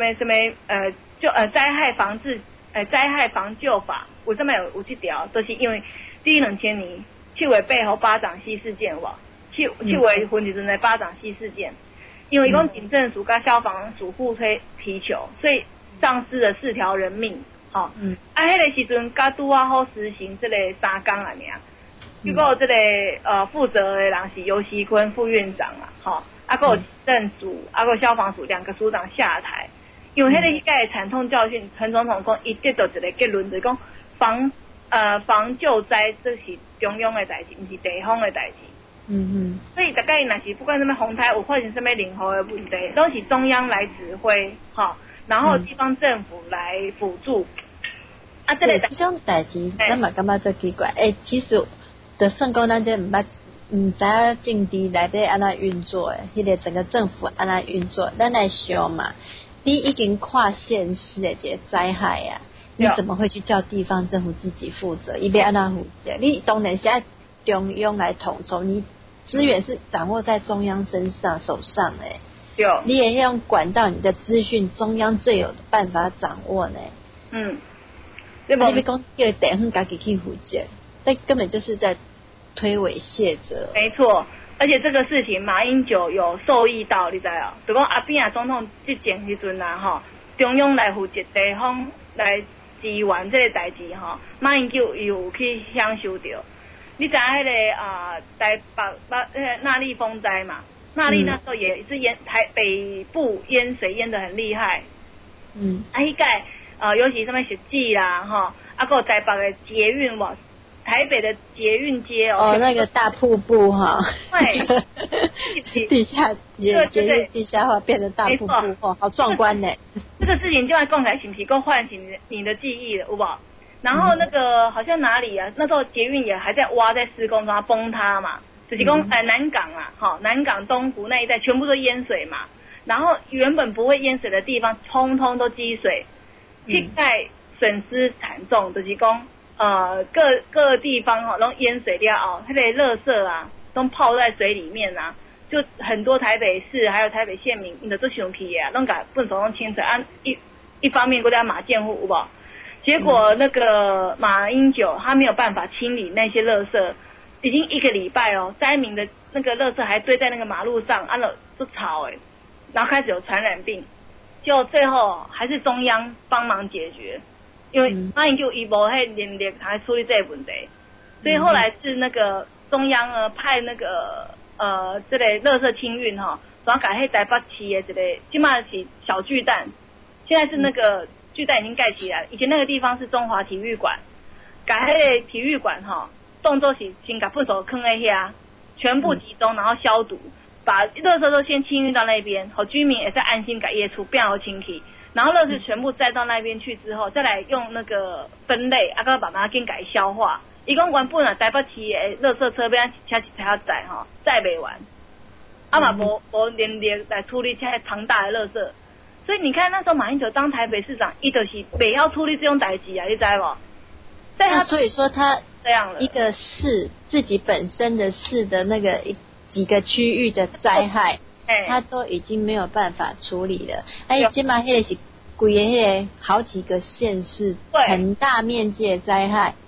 灾害防治灾害防救法？为什么有这条？都是因为第2000年7月8号巴掌溪事件7月份时阵的巴掌溪事件，因为讲警政署跟消防署互推皮球，所以丧失了4条人命。迄个时阵刚拄好实行这个3天尔。结果这个负责的人是游锡堃副院长还有政署，还有消防署2个署长下台，因为迄个惨痛教训，陈总统讲伊得到一个结论，就是讲防救灾这是中央的代志，不是地方的代志。所以大概若是不管什么洪台有发生什么任何的问题，都是中央来指挥然后地方政府来辅助。 这种代志咱嘛感觉足奇怪。其实就算讲咱这毋知影政治内底安怎运作的，迄个整个政府安怎运作，咱来想嘛，你已经跨县市的这个灾害啊，你怎么会去叫地方政府自己负责？伊要安怎负责？你当然是要中央来统筹，你资源是掌握在中央手上的。 对。 你也要用管道，你的资讯中央最有的办法掌握呢。你别讲叫地方家己去负责，这根本就是在推诿卸责。 没错，而且这个事情马英九有受益到，你知道？就讲阿扁总统执政时阵中央来负责，地方来支援这个代志马英九有去享受到。你知影迄个台北那莉风灾嘛？那莉那时候也是台北部淹水淹得很厉害。迄届尤其什么实际啦还有台北的捷运台北的捷运街那个大瀑布对， 地下捷运地下化变成大瀑布好壮观呢。 这个事情就在共产是不是够唤醒你的记忆了，有无？然后那个好像哪里那时候捷运也还在挖，在施工中崩塌嘛，就是讲南港南港东湖那一带全部都淹水嘛，然后原本不会淹水的地方通通都积水，现在损失惨重，就是讲各地方都淹水了那个垃圾都泡在水里面就很多台北市还有台北县民都想去都把粪扫都清水一方面国家马建户有无？结果那个马英九他没有办法清理那些垃圾，已经1个礼拜灾民的那个垃圾还堆在那个马路上都吵然后开始有传染病，就最后还是中央帮忙解决，因为马英九伊无迄能力来处理这个问题，所以后来是那个中央派那个这个垃圾清运然后改迄台北市的一个现在是小巨蛋，现在是那个巨蛋已经盖起来了，以前那个地方是中华体育馆，改迄个体育馆动作是先把粪扫坑在遐，全部集中然后消毒，把垃圾都先清运到那边，好居民也是安心把业处变好清气，然后垃圾全部载到那边去之后，再来用那个分类再把它给改消化。伊讲原本台北市的垃圾车边车一车载载不完，嘛无能力来处理这些庞大的垃圾。所以你看那时候马英九当台北市长，伊就是不要处理这种代志你知无？ 那所以说他这样了， 一个市自己本身的市的那个几个区域的灾害，他都已经没有办法处理了。起码那是规个好几个县市很大面积的灾害，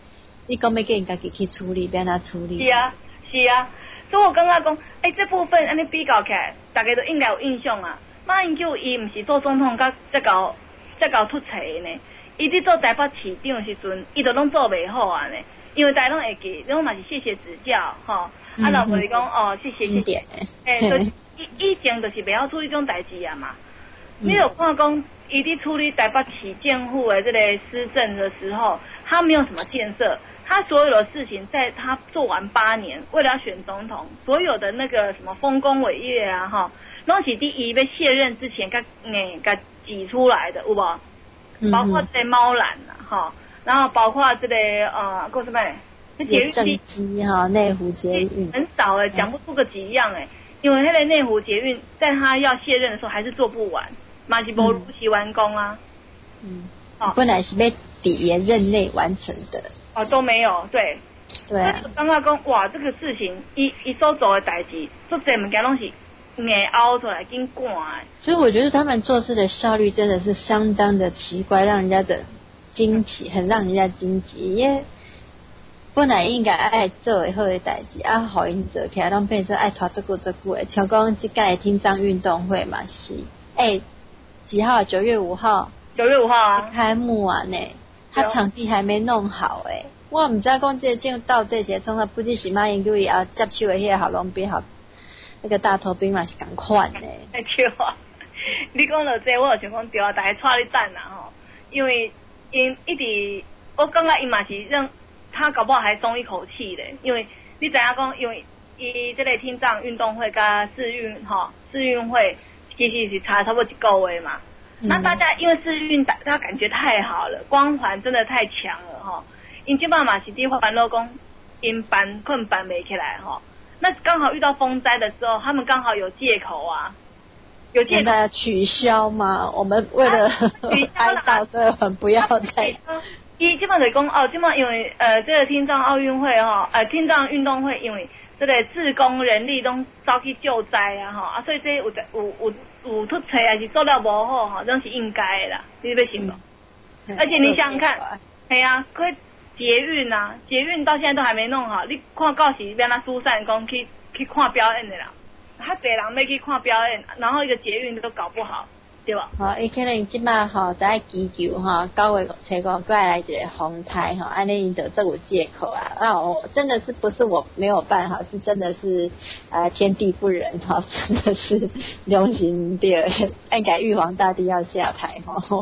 你讲要叫人家己去处理，变哪处理？ 是啊，是啊，所以我感觉讲，这部分安尼比较起来，大家都应该有印象啊。马英九伊毋是做总统，甲才搞出彩呢。伊伫做台北市长时阵，伊都拢做袂好啊呢。因为大家拢会记，拢嘛是谢谢指教，吼。啊，老婆是讲谢谢。所以以前就是袂晓处理这种代志啊嘛。你有看讲，伊伫处理台北市政府的这个施政的时候，他没有什么建设。他所有的事情，在他做完8年，为了要选总统，所有的那个什么丰功伟业啊，哈，拢是第一被卸任之前，甲挤出来的，有无？包括这猫缆啊，哈，然后包括这个过什么？这捷运政绩哈，内湖捷运很少讲不出个几样因为那个内湖捷运在他要卸任的时候还是做不完，嘛是无如期完工啊。 本来是要底爷任内完成的。 都没有，对啊。刚刚讲哇，这个事情一所做的代志，做这物件拢是硬凹出来，紧赶所以我觉得他们做事的效率真的是相当的奇怪，让人家的惊奇，很让人家惊奇。因为本来应该爱做好的代志，互因做起来，拢变成爱拖这久的。像讲这届听障运动会嘛是，几号？9月5号。 9月5号啊， 开幕啊呢。他场地还没弄好我唔知讲这种到底是从不只是马英九也接手的迄个郝龙斌那个大头兵嘛是同款对啊，你讲到这，我就想讲对啊，大家带你等啦吼，因为因一直我感觉因嘛是让他搞不好还松一口气嘞，因为你知影讲，因为伊这个听障运动会加世运会其实是差不多1个月嘛。那大家因为世运大家感觉太好了，光环真的太强了哈。因基本嘛是伫烦恼讲因办困办没起来哈。那刚好遇到风灾的时候，他们刚好有借口啊，有借口取消嘛。我们为了哀悼，所以很不要再。 伊基本就讲基本因为这个听障奥运会听障运动会因为这个志工人力都走去救灾啊所以这有出错还是做了无好拢是应该的啦，你要信吗？而且你想想看，可捷运到现在都还没弄好，你看到时要那疏散工去看表演的啦，他侪人要去看表演，然后一个捷运都搞不好。对吧？ 伊可能即摆在祈求9月25过来一个风台安尼伊就这有借口真的是不是我没有办是真的是天地不仁真的是良心对，应该玉皇大帝要下台不好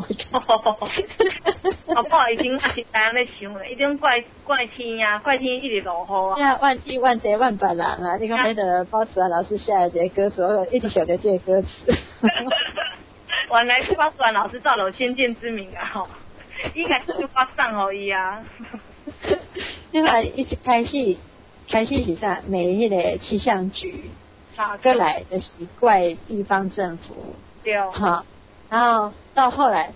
已经是大家在想了，一种怪天啊，怪天一直落雨啊。万亿万贼万百人啊！你看那个包子安老师下来这个歌词，我一直想着这个歌词。 原来是包子安老师造了先见之明应该是发上伊啊。 因为一直开始是啥？每迄个气象局过来的是怪地方政府， 对然后到后来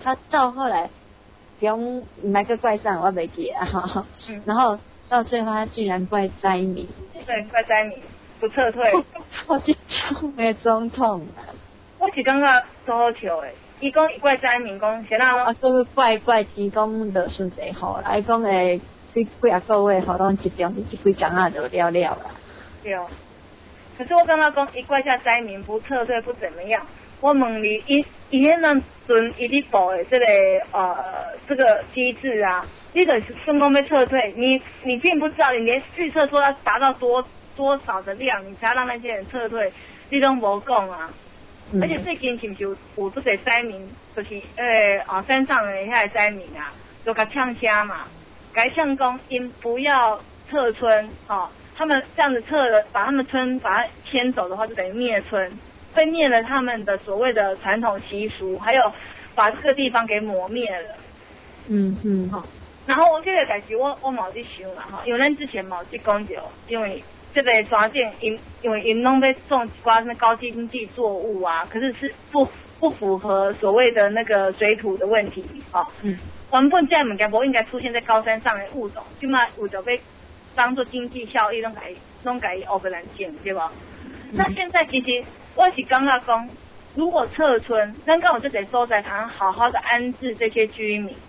用哪个怪上我没记然后到最后他竟然怪灾民， 对，怪灾民不撤退， 我就讲没总统我是感觉超好笑的，伊讲怪灾民讲谁人个怪提供落顺济好啦，伊讲诶几啊个月互拢集中这几工啊就了啦。 对，可是我刚刚讲一怪下灾民不撤退不怎么样，我问你，伊那阵伊伫报的这个机制啊，你的顺公被撤退，你并不知道，你连预测说要达到多少的量，你才要让那些人撤退，你都无讲啊。而且最近是不是有这个灾民，就是山上的那些灾民啊，就甲呛声嘛，甲呛讲因不要撤村他们这样子撤了，把他们村把它迁走的话，就等于灭村，会灭了他们的所谓的传统习俗，还有把这个地方给抹灭了。然后我这个代志我冇去想啦因为咱之前冇去讲到，因为这个抓件因为因拢在种一寡什么高经济作物啊，可是不符合所谓的那个水土的问题原本这物件不应该出现在高山上的物种，起码有就被当做经济效益拢改欧个人建，对吧？那现在其实我是感觉讲，如果撤村，咱刚好这个所在，好好的安置这些居民，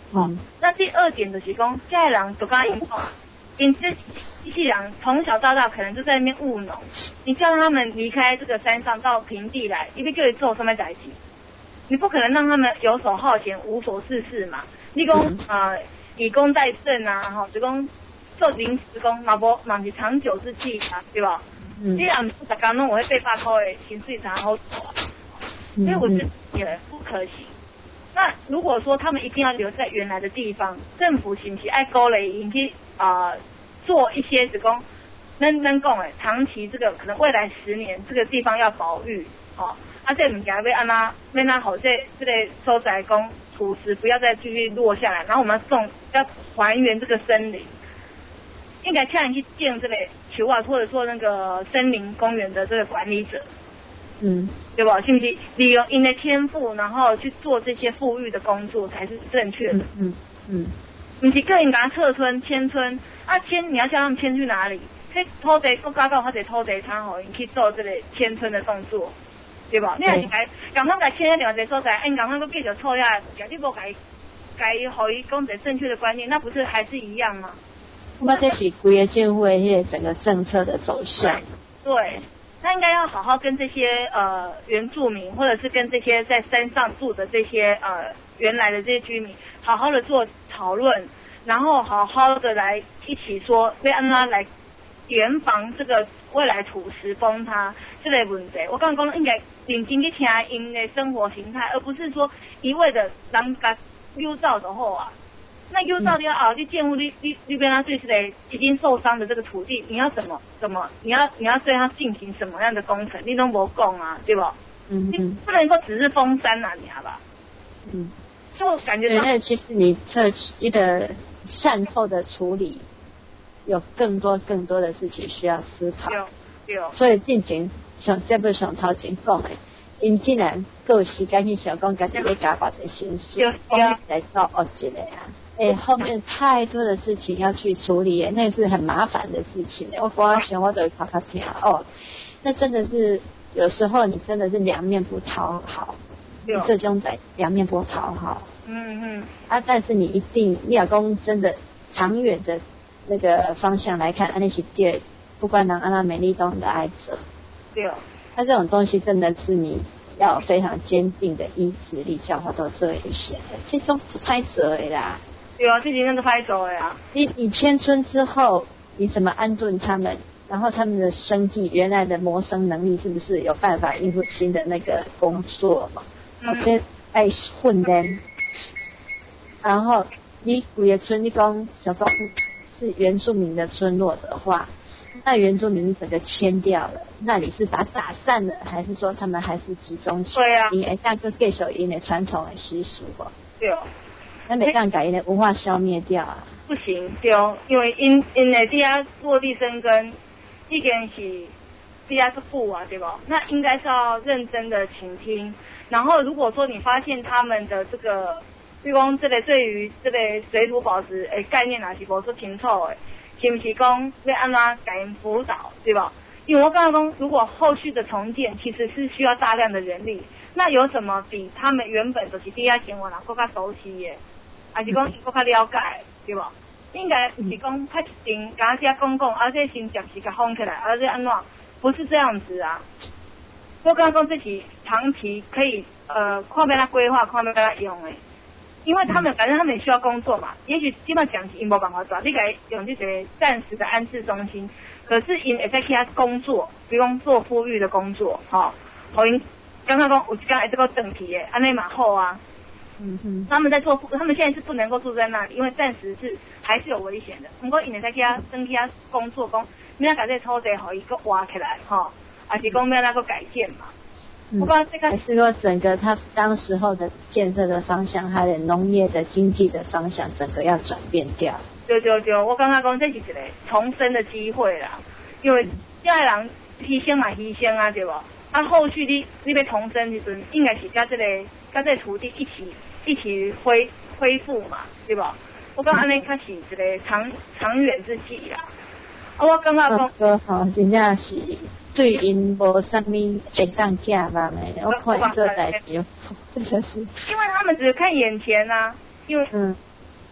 那第二点就是讲，这些人就刚因这机器人从小到大可能就在那边务农，你叫他们离开这个山上到平地来，一个就会做什么代志？你不可能让他们游手好闲、无所事事嘛。你讲以工代赈啊，哈，就讲做临时工，嘛是长久之计啊，对吧？这样不才刚弄我会被8块的薪水才好做，所以我是也不可行。那如果说他们一定要留在原来的地方，政府是不是爱鼓励引起做一些子工能讲诶，长期这个可能未来10年这个地方要保育，这物件要安那好这个所在讲土石不要再继续落下来，然后我们要还原这个森林，应该请人去建这个球啊，或者说那个森林公园的这个管理者，对吧？是不是利用因的天赋，然后去做这些富裕的工作才是正确的？不是个人给他撤村迁村你要叫他们迁去哪里？这土地国家有或者土地厂好，你去做这个迁村的动作，对吧？你若是让他们迁在另外一个所在，让他们继续错下，你无该互伊讲一个正确的观念，那不是还是一样吗？ 那这是规个政府的整个政策的走向。 对，他应该要好好跟这些原住民，或者是跟这些在山上住的这些原来的这些居民，好好的做讨论，然后好好的来一起说，要安怎来严防这个未来土石崩塌这类问题。我刚刚讲应该认真去听因的生活形态，而不是说一味的人家优照就好啊。那优照了后，你建物你跟他对这个已经受伤的这个土地，你要怎么你要对他进行什么样的工程，你都没讲啊，对不？你不能够只是封山啊，你好吧？就感觉对，其实你一个善后的处理，有更多的事情需要思考。 对。 所以进前这不上头前讲的，因竟然够时间去想讲家己咧加把的心思，来到一个啊。后面太多的事情要去处理，那是很麻烦的事情。我光想我都卡听那真的是有时候你真的是两面不讨好，这种在两面不讨好。但是你要讲真的长远的那个方向来看，那是对，不管人安那美丽都的爱者。 对。 那这种东西真的是你要有非常坚定的意志力，叫他都做一些，这种是拍折的啦。 对啊，这几天都拍走了呀。 你迁村之后，你怎么安顿他们？然后他们的生计，原来的谋生能力是不是有办法应付新的那个工作嘛？这爱混人。然后你古野村，你讲小东是原住民的村落的话，那原住民整个迁掉了，那你是把它打散了，还是说他们还是集中起来？ 对啊。 因为那个继续因的传统的习俗吧。 对。 那没办法，因的文化消灭掉啊。 不行，对，因为因的底下落地生根，已经是底下是富啊，对吧？那应该是要认真的倾听。然后如果说你发现他们的这个，比如讲这个对于这个水土保持概念也是无说清楚的，是不是讲要安怎给人辅导，对吧？因为我刚刚讲，如果后续的重建其实是需要大量的人力，那有什么比他们原本就是底下生活人更加熟悉的？还是讲更加了解，对吧？应该不是讲他一定甲只讲，而且先暂时甲封起来，而且安怎？不是这样子啊！我刚刚这是长期可以看要他规划，看要他用的，因为他们反正他们也需要工作嘛。也许基本上讲是因无办法做，你给用这些暂时的安置中心，可是因会在其他工作，比如讲做富裕的工作，互因刚刚讲有一天会这个等题的，安尼嘛好啊。他们现在是不能够住在那里，因为暂时是还是有危险的。不过因为在其他升其他工作，讲要把这土地互伊个挖起来，还是讲要那个改建嘛。不过这个还是说整个他当时候的建设的方向，他的农业的经济的方向，整个要转变掉。 对，我刚刚讲这是一个重生的机会啦，因为现在人牺牲嘛牺牲啊，对不？后续你要重生时阵，应该是跟这个土地一起恢复嘛，对吧？我感觉安尼较是一个长远之计啦。我感觉讲， 真正是对因无啥物简单假嘛的，我看这代志，真的是。 因为他们只看眼前啊，因为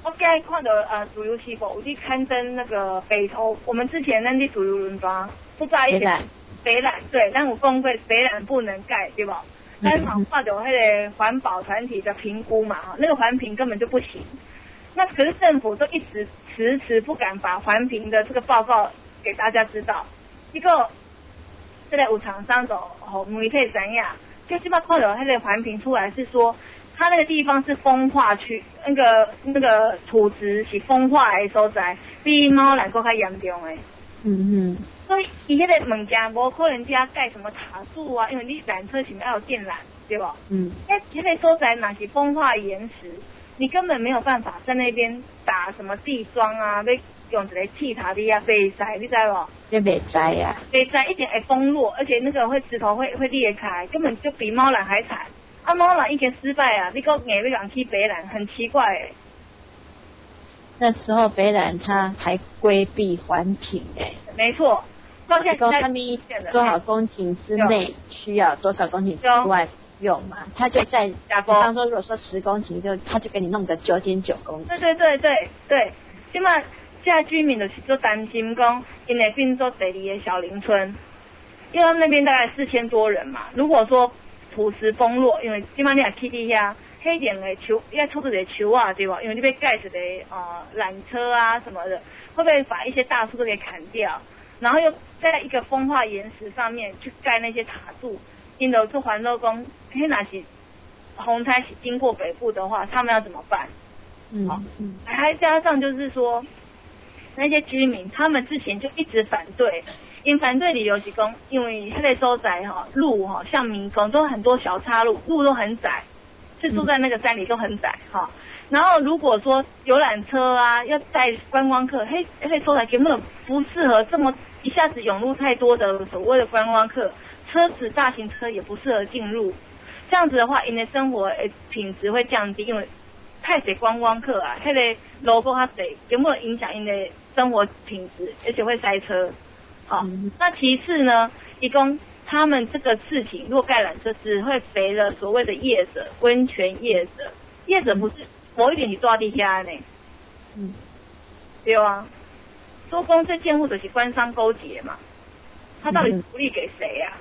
我今日看到自由时报有去刊登那个北投，我们之前咱去自由轮庄，不在一些北兰，对，咱有讲过北兰不能盖，对吧？但是看到那个环保团体的评估嘛，那个环评根本就不行。那可是政府都一直迟迟不敢把环评的这个报告给大家知道。结果这个有厂商就和媒体知影，就基本看到那个环评出来是说，它那个地方是风化区，那个土质是风化的所在，比猫兰更较严重的。所以伊迄个物件无可能遮盖什么塔柱啊，因为你缆车前面要有电缆，对不？迄个所在若是风化岩石，你根本没有办法在那边打什么地桩啊，要用一个气塔的啊，袂使，你知无？ 这袂使啊， 袂使，一定会崩落，而且那个石头会裂开，根本就比猫缆还惨。啊，猫缆以前失败啊，你讲硬要人去北缆，很奇怪诶。 那时候北缆它还规避环评诶。 没错。 他们多少公顷之内需要多少公顷之外用嘛？他就在，比方说如果说10公顷，他就给你弄个9.9公顷。 对，现在居民就是就担心讲，因为变做第二个小林村，因为那边大概4000多人嘛。如果说土石崩落，因为现在你也去底下，黑点的树，要抽出的树啊，对吧？因为你被盖起的缆车啊什么的，会不会把一些大树都给砍掉？然后又在一个风化岩石上面去盖那些塔柱，因为做环路工，那若是洪灾经过北部的话，他们要怎么办？还加上就是说，那些居民他们之前就一直反对，因反对理由是讲，因为那个所在路像迷宫都很多小岔路，路都很窄，是住在那个山里都很窄然后如果说游览车啊要带观光客，那个所在根本不适合这么一下子涌入太多的所谓的观光客，车子大型车也不适合进入，这样子的话，因的生活品质会降低，因为太多观光客啊，那个路过较多，根本影响因的生活品质，而且会塞车。那其次呢，一共他们这个事情，如果盖缆车只会肥了所谓的业者，温泉业者，业者不是某一点你抓地下呢？对啊。说公这建户就是官商勾结嘛，他到底福利给谁呀？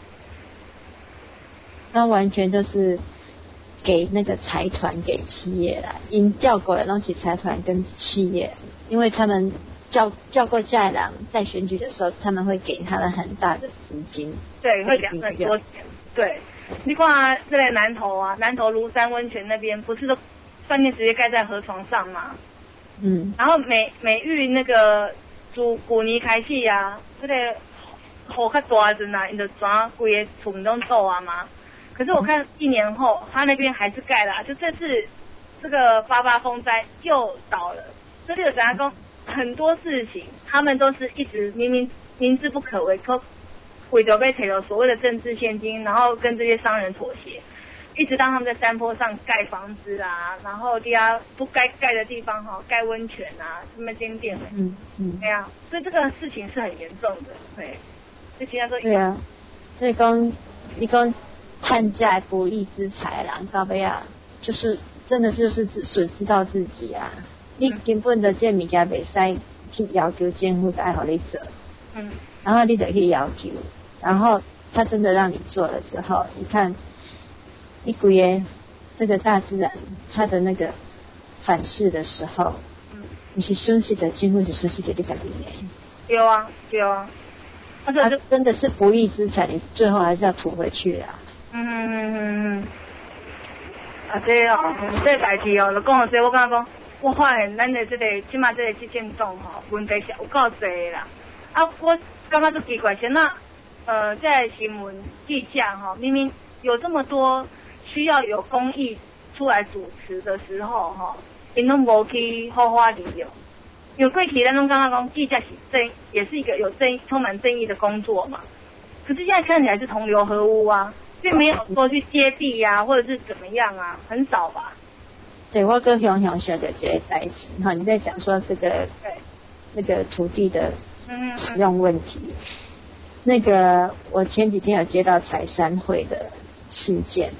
他完全就是给那个财团给企业啦，因叫过的东西财团跟企业，因为他们叫过家长在选举的时候，他们会给他们很大的资金， 对，会给很多钱。对，你看这个南投庐山温泉那边不是都饭店直接盖在河床上吗？然后美玉那个自旧年开始啊，这个雨较大阵啊，因就全规个厝拢倒啊嘛。可是我看1年后，他那边还是盖了，就这次这个88风灾又倒了。所以有怎样讲，很多事情他们都是一直明知不可为，为着被摕到所谓的政治现金，然后跟这些商人妥协。一直当他们在山坡上盖房子啊，然后底下不该盖的地方盖温泉啊，什么间店对啊，所以这个事情是很严重的，对，就其他说对啊，所以讲你讲探价不义之财啦，到尾啊，就是真的就是损失到自己啊，你根本的这物件袂使去要求政府爱互你做，然后你得去要求，然后他真的让你做了之后，你看。一规个这个大自然它的那个反噬的时候，你是损失的政府，是损失的你自己呢？ 对啊， 它真的是不义之财，你最后还是要吐回去啊。 这代志就讲到这，我感觉讲，我发现咱的这个起码这个基建栋问题是有够多啦。我感觉都奇怪，像在新闻记者明明有这么多。需要有公益出来主持的时候因拢无去好好利用。有过去咱拢刚刚讲记者也是一个有充满正义的工作嘛。可是现在看起来是同流合污啊，并没有说去接地啊，或者是怎么样啊，很少吧。 对，我跟熊熊学的这些在一起你在讲说这个那个土地的使用问题。那个我前几天有接到财山会的事件。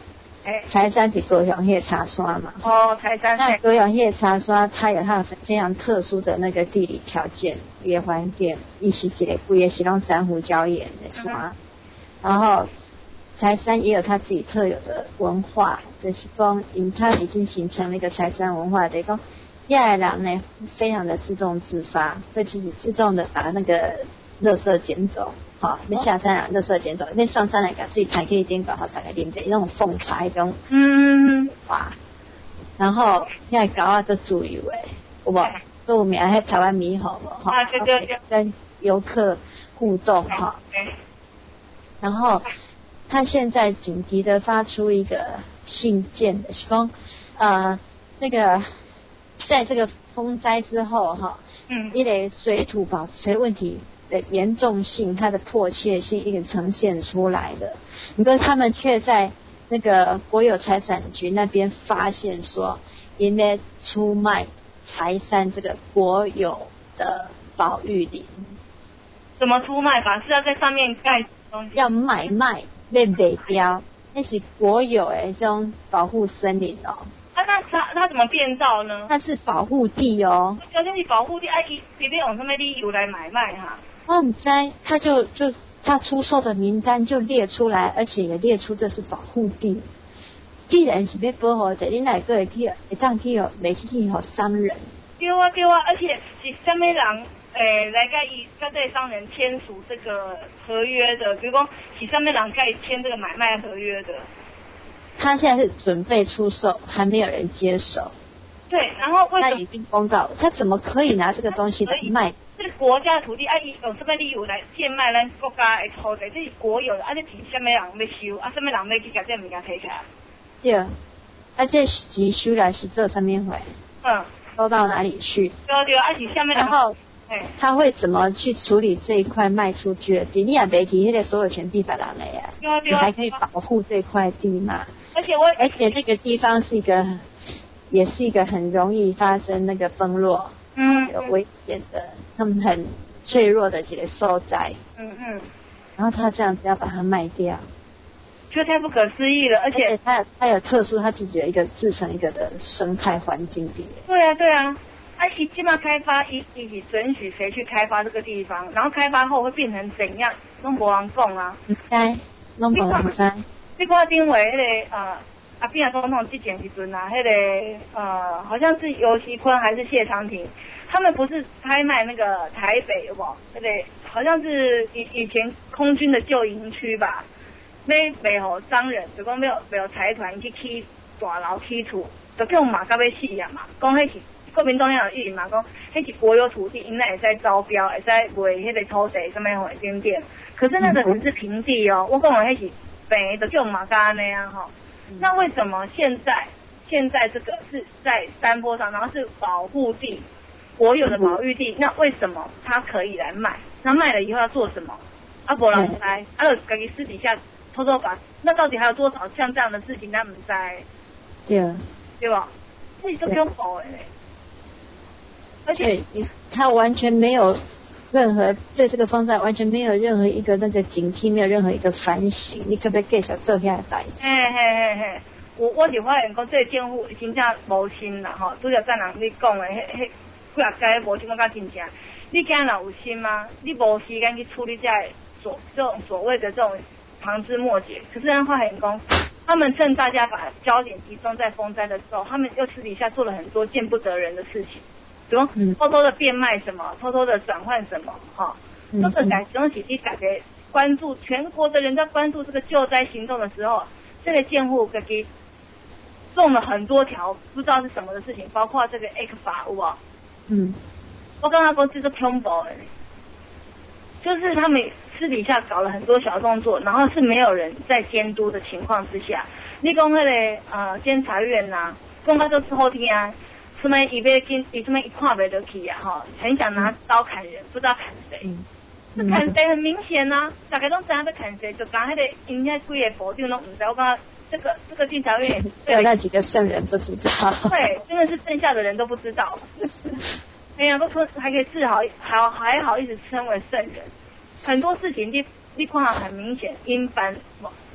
柴山是高雄迄茶山嘛。 哦，柴山。 那高雄迄茶山，它有它非常特殊的那个地理条件，也环境，伊是一个规个是拢珊瑚礁岩的山，然后柴山也有它自己特有的文化，就是讲，它已经形成了一个柴山文化，就是讲，亚人呢非常的自动自发，会自己自动的把那个垃圾捡走。好，你下山啊，垃圾捡走，你上山来讲，自己排气点搞好，大概啉者那种奉茶那种，哇，然后现在搞啊都自由诶，有无？都有名迄台湾猕猴无？哈，跟游客互动哈。然后他现在紧急的发出一个信件，是讲那个在这个风灾之后哈，一类水土保持问题的严重性，它的迫切性一直呈现出来的。不过他们却在那个国有财产局那边发现说，应该出卖柴山这个国有的保育林。 怎么出卖法？是要在上面盖东西？ 要买卖，被卖掉，那是国有的这种保护森林哦。 那他怎么变造呢？ 它是保护地哦。 究竟是保护地，你用什么理由来买卖哈？ 我不知，他就他出售的名单就列出来，而且也列出这是保护地。既然是要保护的，你哪个会当去哦，没去哦商人？ 对啊，而且是什么人来跟这商人签署这个合约的？比如说是什么人跟签这个买卖合约的？ 他现在是准备出售，还没有人接手。 对，然后为什么他已经公告，他怎么可以拿这个东西来卖？ 是国家土地，有什么理由来贱卖咱国家的土地？这是国有的，这是什么人要收？什么人要去把这物件摕起来？ 对，这钱收来是做什么会？收到哪里去？ 对，是什么人？ 然后，他会怎么去处理这一块卖出去的地？你也没提，那个所有权必法人的呀。你还可以保护这块地嘛？而且那个地方也是一个很容易发生那个崩落，有危险的，他们很脆弱的几个受灾。然后他这样子要把它卖掉， 就太不可思议了。而且他有特殊，他自己有一个自成一个的生态环境地。 对啊。是现在开发，一起准许谁去开发这个地方，然后开发后会变成怎样？都没人讲啊。 不知，都没人知。 你看顶回那个阿扁总统之前时阵啊，那个好像是游锡堃还是谢长廷，他们不是拍卖那个台北有无？那个好像是以前空军的旧营区吧，那背后商人就讲要财团去起大楼起厝，就叫骂到要死啊嘛，讲迄是。国民党有意见嘛，讲迄是国有土地，应该会使招标，会使卖迄个土地什么点点。可是那个只是平地哦，我讲的迄是平，就叫马家那样哈。那为什么现在这个是在山坡上，然后是保护地，国有的保育地，那为什么它可以来卖？那卖了以后要做什么？没人知，就自己私底下偷偷把，那到底还有多少像这样的事情他们知？对吧？这是都恐怖的。而且他完全没有任何对这个风灾完全没有任何一个那个警惕，没有任何一个反省，你可不可以继续做下来？ 我是发现讲这个政府真正无心啦吼，拄则咱人你讲的迄几啊届无心，我讲真正，你今若有心吗？你无时间去处理这种所谓的这种旁枝末节，可是咱发现讲，他们趁大家把焦点集中在风灾的时候，他们又私底下做了很多见不得人的事情。比如偷偷的变卖什么，偷偷的转换什么，这个感觉起大家关注，全国的人在关注这个救灾行动的时候，这个建户给中了很多条不知道是什么的事情，包括这个 X 法，有无？我刚刚说这是恐怖的，就是他们私底下搞了很多小动作，然后是没有人在监督的情况之下，你讲那个监察院呐，讲到就是好听啊。什么伊什么一看不得去啊很想拿刀砍人，不知道砍谁。这砍谁很明显啊，大家都知道在砍谁，就讲那个应该几个部长都不知道。我讲这个监察院只有那几个圣人不知道。 对，真的是剩下的人都不知道。哎呀，都说还可以治好，还好一直称为圣人。很多事情你看很明显，因反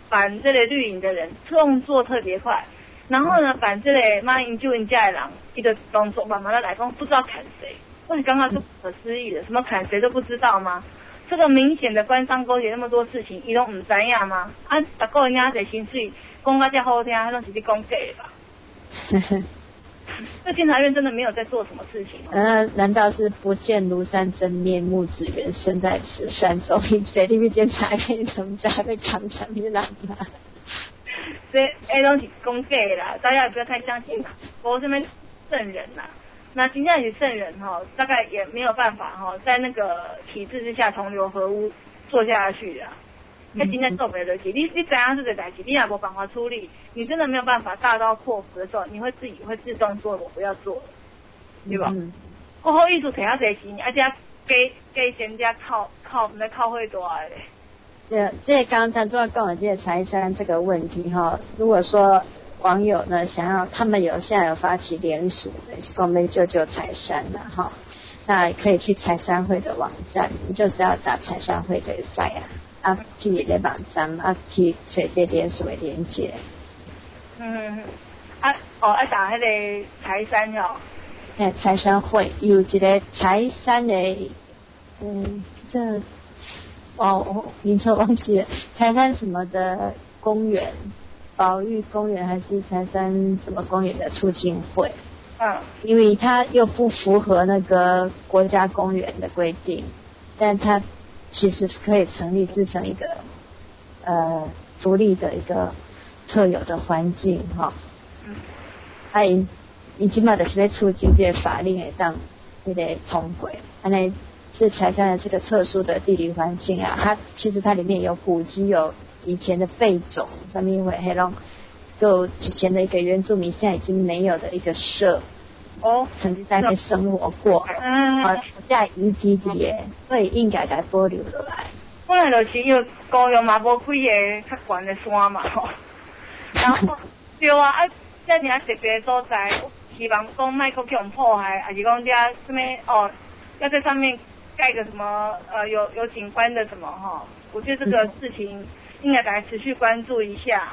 反这个绿营的人动作特别快，然后呢，反这个马英九人家的人，一个动作慢慢的来讲，不知道砍谁，我刚刚是不可思议的，什么砍谁都不知道吗？这个明显的官商勾结那么多事情，伊都唔知影吗？啊，大个人家在薪水讲到这好听，他都直接讲假吧。这监察院真的没有在做什么事情吗？ 难道是不见庐山真面目，只缘身在此山中？谁地检察院怎家被扛上去人嘛？ 所以东西讲假啦，大家也不要太相信我这边圣人啦。那金正宇圣人大概也没有办法在那个体制之下同流合污做下去啊。那今天做不得起，你怎样这个代志，你也没办法处理，你真的没有办法大刀阔斧的时候，你会自动说我不要做了，对吧？过后艺术摕下侪钱，而且给人家靠会多嘞。 这刚才都要讲的这个财山这个问题如果说网友呢想要，他们现在有发起联署的，是讲要救救财山了那可以去财山会的网站，你就只要打财山会的赛去你的网站去找这联署的连结。 打那个财山财山会有一个财山的我名称忘记了，财山什么的公园，保育公园还是财山什么公园的促进会。因为它又不符合那个国家公园的规定，但它其实是可以自成一个独立的一个特有的环境因基本就是在促进这些法令让这个通过，这财山的这个特殊的地理环境其实它里面有古迹，有以前的废种，上面会黑龙就以前的一个原住民现在已经没有的一个社曾经在那边生活过在遗迹里耶，所以应该保留落来。 本来就是因为高雄嘛无几个较悬的山嘛然后对这尔特别的所在，希望讲莫阁去用破坏，还是讲这什么要在上面盖个什么有景观的什么我觉得这个事情应该来持续关注一下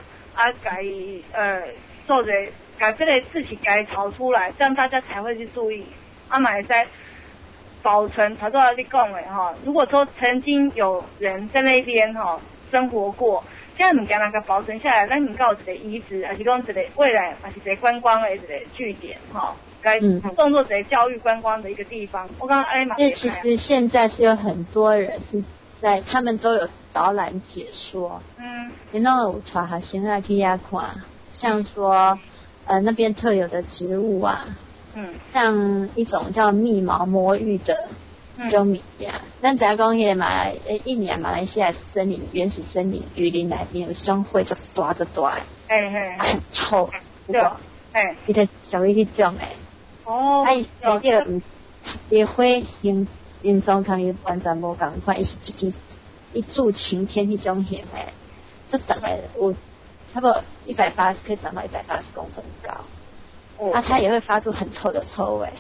做着把这类事情给炒出来，这样大家才会去注意也在保存他说你讲的如果说曾经有人在那边生活过，这样物件能够保存下来，咱能够有一个遗址，还是讲一个未来，还是一个观光的一个据点该当做一个教育观光的一个地方。我刚刚因为其实现在是有很多人是他们都有导览解说你那有传学生去看，像说那边特有的植物像一种叫密毛魔芋的种米咱知影讲迄个印尼马来西亚森林原始森林雨林内面有种花就大很臭，对伊个属于迄种这个伊花形状同伊完全无共款，伊是一柱擎天迄种型这长得有差不多180可以长到180公分高它也会发出很臭的臭味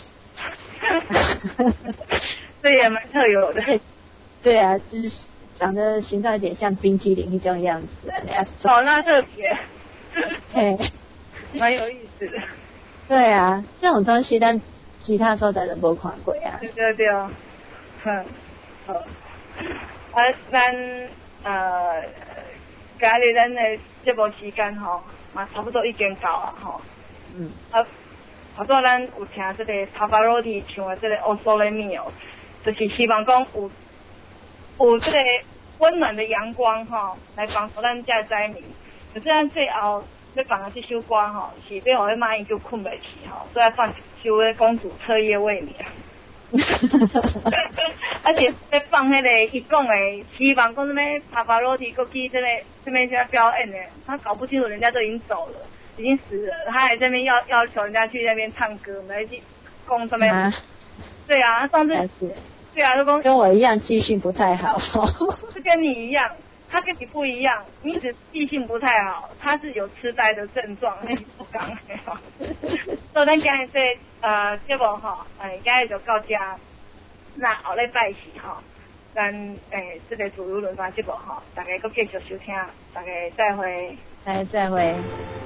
这也蛮特有的。 对就是长得形状有点像冰淇淋这种样子那特别蛮有意思的。 对这种东西但其他所在都没看过对咱今日咱的节目时间差不多已经到好多咱有听这个Pavarotti唱的这个 O Sole Mio， 就是希望讲有这个温暖的阳光来帮助咱这灾民。可是咱最后要放的这首歌是要让马英九困不起所以放一首的公主彻夜未眠而且在放那个他讲的希望讲什么Pavarotti过去这个什么表演的，他搞不清楚人家都已经走了，已经死了，他还在那边要求人家去那边唱歌，我们来去讲什么对他上次对就讲跟我一样记性不太好是跟你一样，他跟你不一样，你只记性不太好，他是有痴呆的症状，那是不讲所以咱今日这节目今日就到这，那后礼拜四咱这个自由论坛节目吼，大家搁继续收听，大家再会。 再会。